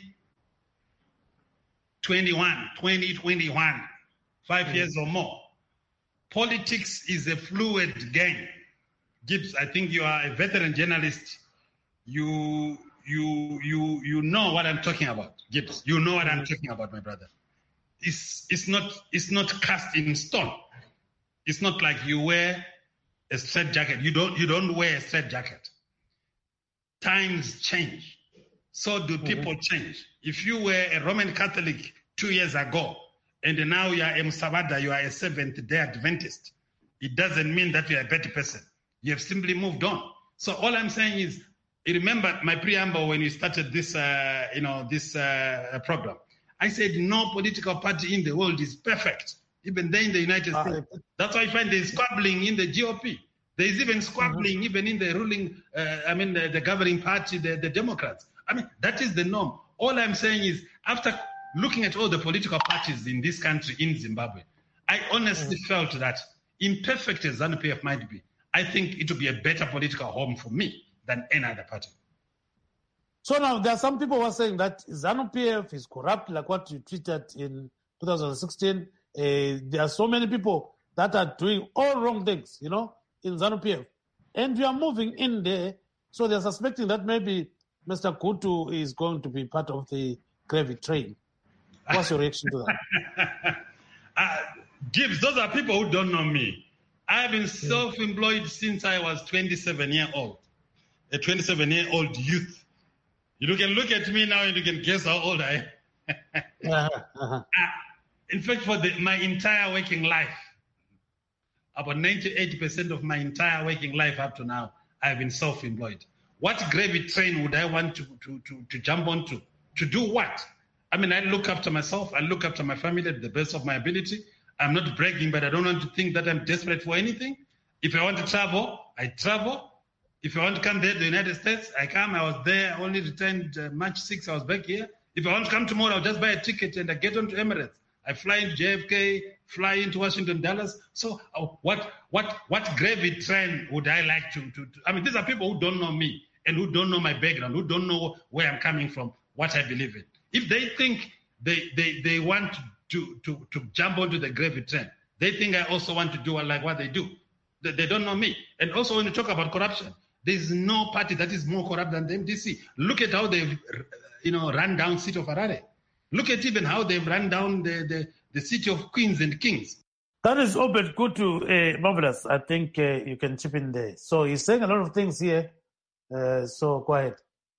twenty-one, twenty twenty-one, five mm-hmm. years or more. Politics is a fluid game. Gibbs, I think you are a veteran journalist. You you you you know what I'm talking about, Gibbs. You know what mm-hmm. I'm talking about, my brother. It's it's not it's not cast in stone. It's not like you wear a straight jacket. You don't you don't wear a straight jacket. Times change. So do people mm-hmm. change. If you were a Roman Catholic two years ago, and now you are a Musabada, you are a Seventh-day Adventist, it doesn't mean that you are a better person. You have simply moved on. So all I'm saying is, remember my preamble when we started this, uh, you know, this uh, program. I said no political party in the world is perfect, even there in the United States. Uh, That's why I find there's squabbling in the G O P. There is even squabbling mm-hmm. even in the ruling, uh, I mean, the, the governing party, the, the Democrats. I mean, that is the norm. All I'm saying is, after looking at all the political parties in this country, in Zimbabwe, I honestly mm-hmm. felt that, imperfect as ZANU-P F might be, I think it would be a better political home for me than any other party. So now there are some people who are saying that ZANU-P F is corrupt, like what you tweeted in two thousand sixteen. Uh, there are so many people that are doing all wrong things, you know, in ZANU-P F. And we are moving in there, so they're suspecting that maybe Mister Kutu is going to be part of the gravy train. What's your reaction to that? uh, Gibbs, those are people who don't know me. I've been self-employed since I was twenty-seven years old, a twenty-seven-year-old youth. You can look at me now and you can guess how old I am. uh-huh, uh-huh. In fact, for the, my entire working life, about ninety-eight percent of my entire working life up to now, I've been self-employed. What gravy train would I want to, to, to, to jump onto? To do what? I mean, I look after myself. I look after my family to the best of my ability. I'm not bragging, but I don't want to think that I'm desperate for anything. If I want to travel, I travel. If I want to come there to the United States, I come. I was there, I only returned uh, March sixth. I was back here. If I want to come tomorrow, I'll just buy a ticket and I get onto Emirates. I fly into J F K, fly into Washington, Dallas. So uh, what what what gravy train would I like to, to, to? I mean, these are people who don't know me and who don't know my background, who don't know where I'm coming from, what I believe in. If they think they they, they want to, to, to jump onto the gravy train, they think I also want to do like what they do. They, they don't know me. And also when you talk about corruption, there's no party that is more corrupt than the M D C. Look at how they've you know, run down city of Harare. Look at even how they've run down the, the, the city of queens and kings. That is Obed Kutu, uh, marvelous. I think uh, you can chip in there. So he's saying a lot of things here. Uh, so go ahead.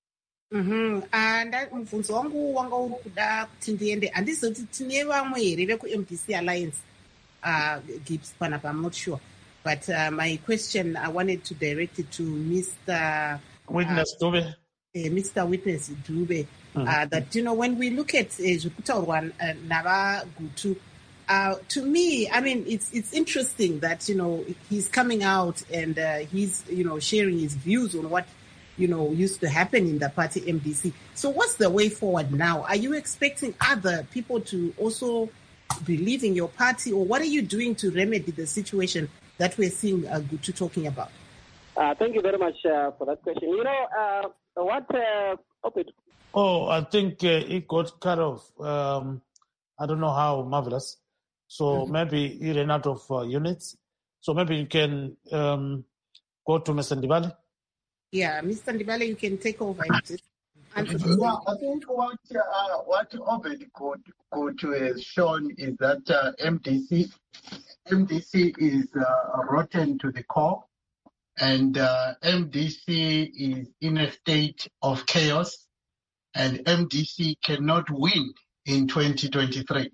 Mhm. And mubvunzo wangu wanga uri kuda kuti ndiende handizoti tine vamwe here veku-M D C Alliance uh, Gibbs panapa, I'm not sure. But uh, my question I wanted to direct it to Mister Witness uh, Dube. Uh, Mister Witness Dube. Mm-hmm. Uh, that, you know, when we look at Zvikutaurwa uh, Nava Gutu, uh, to me, I mean, it's it's interesting that, you know, he's coming out and uh, he's, you know, sharing his views on what, you know, used to happen in the party M D C. So what's the way forward now? Are you expecting other people to also believe in your party, or what are you doing to remedy the situation that we're seeing uh, Gutu talking about? Uh, thank you very much uh, for that question. You know, uh, what... Uh, okay. Oh, I think uh, it got cut off. Um, I don't know how, marvelous. So mm-hmm. maybe he ran out of uh, units. So maybe you can um, go to Mister Ndibale. Yeah, Mister Ndibale, you can take over. Yeah, I think what uh, what Obed could could have shown is that uh, M D C M D C is uh, rotten to the core, and uh, M D C is in a state of chaos. And M D C cannot win in twenty twenty-three.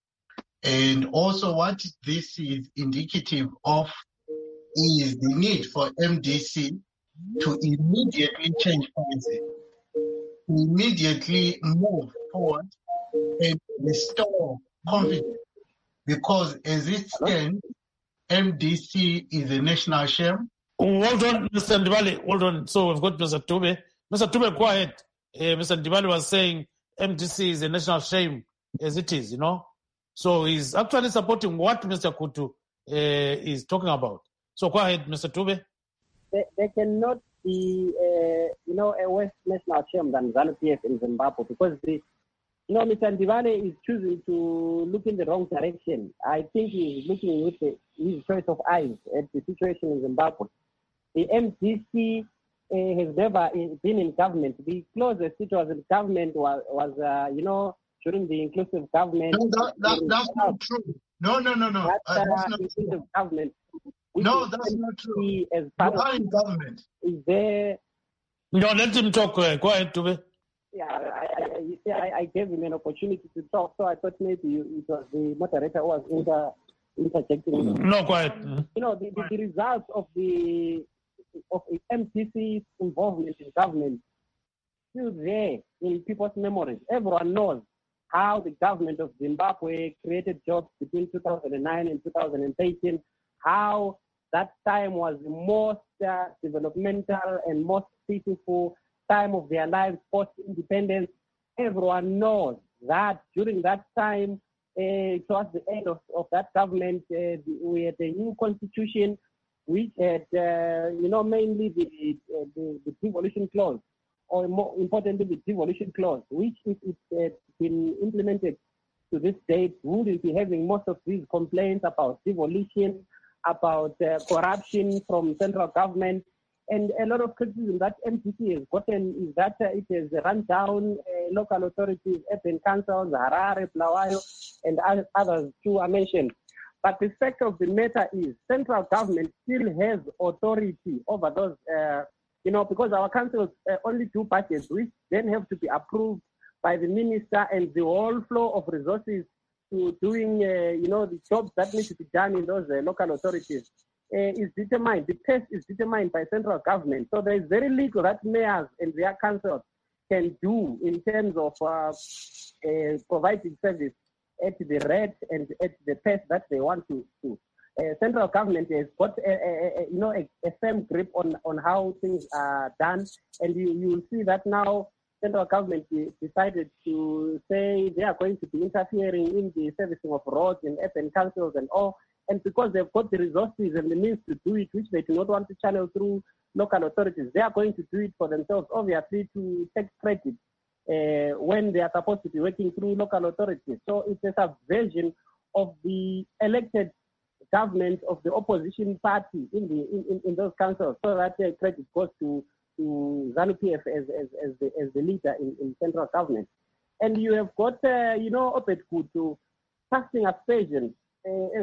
And also what this is indicative of is the need for M D C to immediately change policy, immediately move forward and restore confidence. Because as it stands, M D C is a national shame. Hold on, Mister Ndibale, hold on. So we've got Mister Tube. Mister Tube, go ahead. Uh, Mister Ndibale was saying M D C is a national shame as it is, you know. So he's actually supporting what Mister Kutu uh, is talking about. So go ahead, Mister Tube. There, there cannot be, uh, you know, a worse national shame than ZANU-P F in Zimbabwe, because the, you know, Mister Ndibale is choosing to look in the wrong direction. I think he's looking with the, his choice of eyes at the situation in Zimbabwe. The M D C Uh, has never been in government. The closest it was in government was, was uh, you know, during the inclusive government. No, that, that, that's not true. No, no, no, no. That, uh, uh, that's not inclusive true. government. No, that's not true. As you are in government. Is there... No, let him talk. Uh, go ahead, Tube. Yeah, I, I, you see, I, I gave him an opportunity to talk, so I thought maybe it was the moderator who was inter, interjecting. No, go ahead. You know, the, the, the results of the of M D C's involvement in government still there in people's memories. Everyone knows how the government of Zimbabwe created jobs between two thousand nine and two thousand thirteen, how that time was the most uh, developmental and most peaceful time of their lives post-independence. Everyone knows that during that time, uh, towards the end of, of that government, uh, we had a new constitution which had, uh, you know, mainly the, uh, the, the devolution clause, or more importantly, the devolution clause, which if it had been implemented to this date, wouldn't be having most of these complaints about devolution, about uh, corruption from central government. And a lot of criticism that M D C has gotten is that uh, it has run down uh, local authorities, urban councils, Harare, Bulawayo, and others too are mentioned. But the fact of the matter is central government still has authority over those, uh, you know, because our councils uh, only do budgets, which then have to be approved by the minister, and the whole flow of resources to doing, uh, you know, the jobs that need to be done in those uh, local authorities uh, is determined. The pace is determined by central government. So there is very little that mayors and their councils can do in terms of uh, uh, providing service at the rate and at the pace that they want to do. Uh, central government has got a, a, a, you know, a, a firm grip on, on how things are done, and you, you will see that now central government decided to say they are going to be interfering in the servicing of roads in urban councils and all, and because they've got the resources and the means to do it, which they do not want to channel through local authorities, they are going to do it for themselves, obviously to take credit uh, when they are supposed to be working through local authorities. So it's a subversion of the elected government of the opposition party in the in, in those councils, so that uh, credit goes to to ZANU-P F as as as the, as the leader in, in central government. And you have got uh, you know Obed Kutu casting aspersions uh, as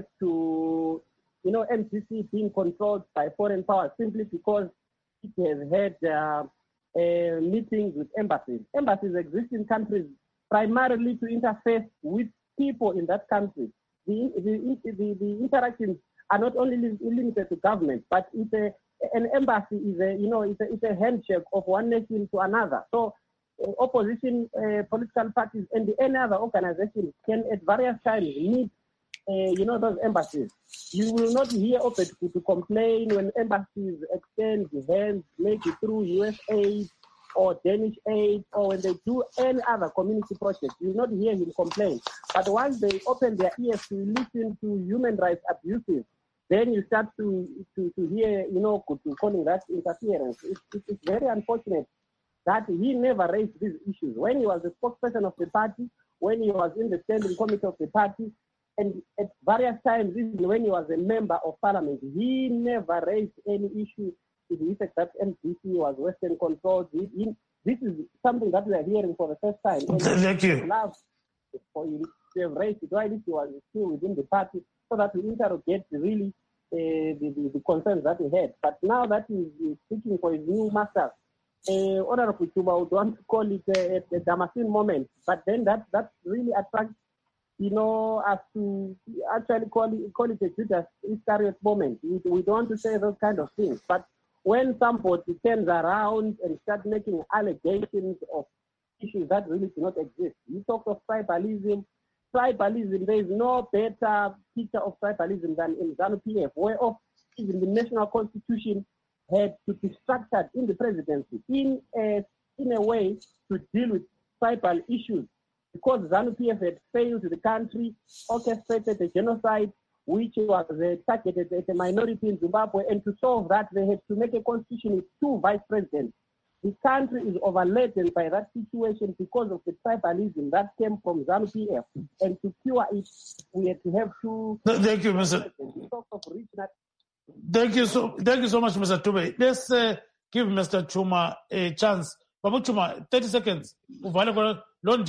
to you know M C C being controlled by foreign powers simply because it has had uh, uh, meetings with embassies. Embassies exist in countries primarily to interface with people in that country. The, the, the, the interactions are not only limited to government, but it's a, an embassy is a, you know, it's a, it's a handshake of one nation to another. So uh, opposition uh, political parties and any other organization can at various times meet, uh, you know, those embassies. You will not hear Obed to complain when embassies extend hands, maybe through U S aid or Danish aid, or when they do any other community project. You will not hear him complain. But once they open their ears to listen to human rights abuses, then you start to to, to hear, you know, calling that interference. It's, it's very unfortunate that he never raised these issues. When he was the spokesperson of the party, when he was in the standing committee of the party, and at various times, even when he was a member of parliament, he never raised any issue to the effect that M C C was Western controlled. This is something that we are hearing for the first time. And Thank you. Love for you to have raised it while he was still within the party, so that we interrogate really uh, the, the, the concerns that he had. But now that he is speaking for his new master, uh, Honorable Chuma would want to call it a, a Damascene moment, but then that, that really attracts, you know, us to actually call it, call it a Judas Iscariot moment. We, we don't want to say those kind of things, but when somebody turns around and starts making allegations of issues that really do not exist, you talk of tribalism. Tribalism, there is no better picture of tribalism than in ZANU-P F, whereof even the national constitution had to be structured in the presidency in a, in a way to deal with tribal issues, because ZANU-P F had failed the country, orchestrated a genocide, which was uh, targeted at a minority in Zimbabwe, and to solve that, they had to make a constitution with two vice presidents. The country is overladen by that situation because of the tribalism that came from ZANU-P F, and to cure it, we had to have two. Thank you, Mister Thank you so, thank you so much, Mister Tube. Let's uh, give Mister Chuma a chance. Babu Chuma, thirty seconds. thirty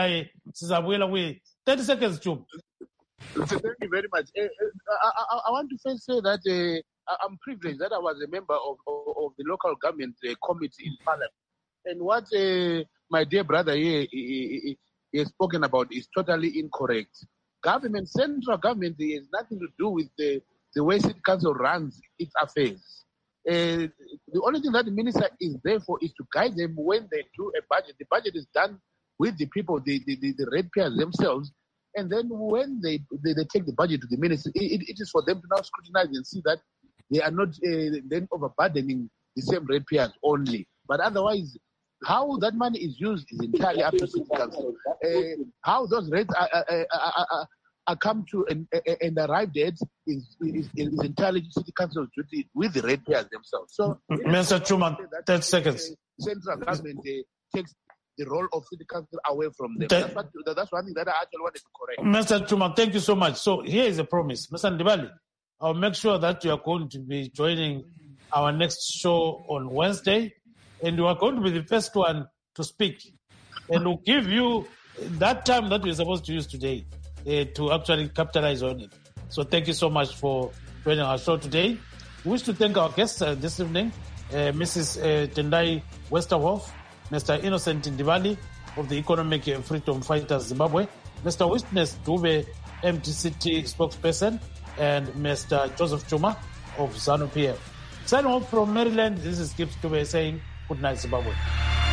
seconds, Chuma. Thank you very much. Uh, I, I, I want to first say that uh, I'm privileged that I was a member of, of, of the local government uh, committee in Parliament. And what uh, my dear brother here he, he, he has spoken about is totally incorrect. Government, central government, has nothing to do with the, the way City Council runs its affairs. Uh, the only thing that the minister is there for is to guide them when they do a budget. The budget is done with the people, the, the, the, the ratepayers themselves. And then when they, they, they take the budget to the ministry, it, it is for them to now scrutinize and see that they are not uh, then overburdening the same ratepayers only. But otherwise, how that money is used is entirely up to City Council. Uh, how those rates are, are, are, are, are come to and, and arrived at is, is, is entirely City Council's duty with the ratepayers themselves. So, Mister Chuma, thirty seconds. Uh, central government uh, takes the role of City Council away from them. The, that's, what, that's one thing that I actually wanted to correct. Mister Chuma, thank you so much. So here is a promise. Mister Ndibali, I'll make sure that you are going to be joining our next show on Wednesday, and you are going to be the first one to speak. And we'll give you that time that we're supposed to use today uh, to actually capitalize on it. So thank you so much for joining our show today. We wish to thank our guests uh, this evening, uh, Missus Uh, Tendai Westerhoff, Mister Innocent Ndibali of the Economic Freedom Fighters Zimbabwe, Mister Witness Dube, M T C T spokesperson, and Mister Joseph Chuma of ZANU P F. Signing off from Maryland, this is Gibbs Dube saying good night, Zimbabwe.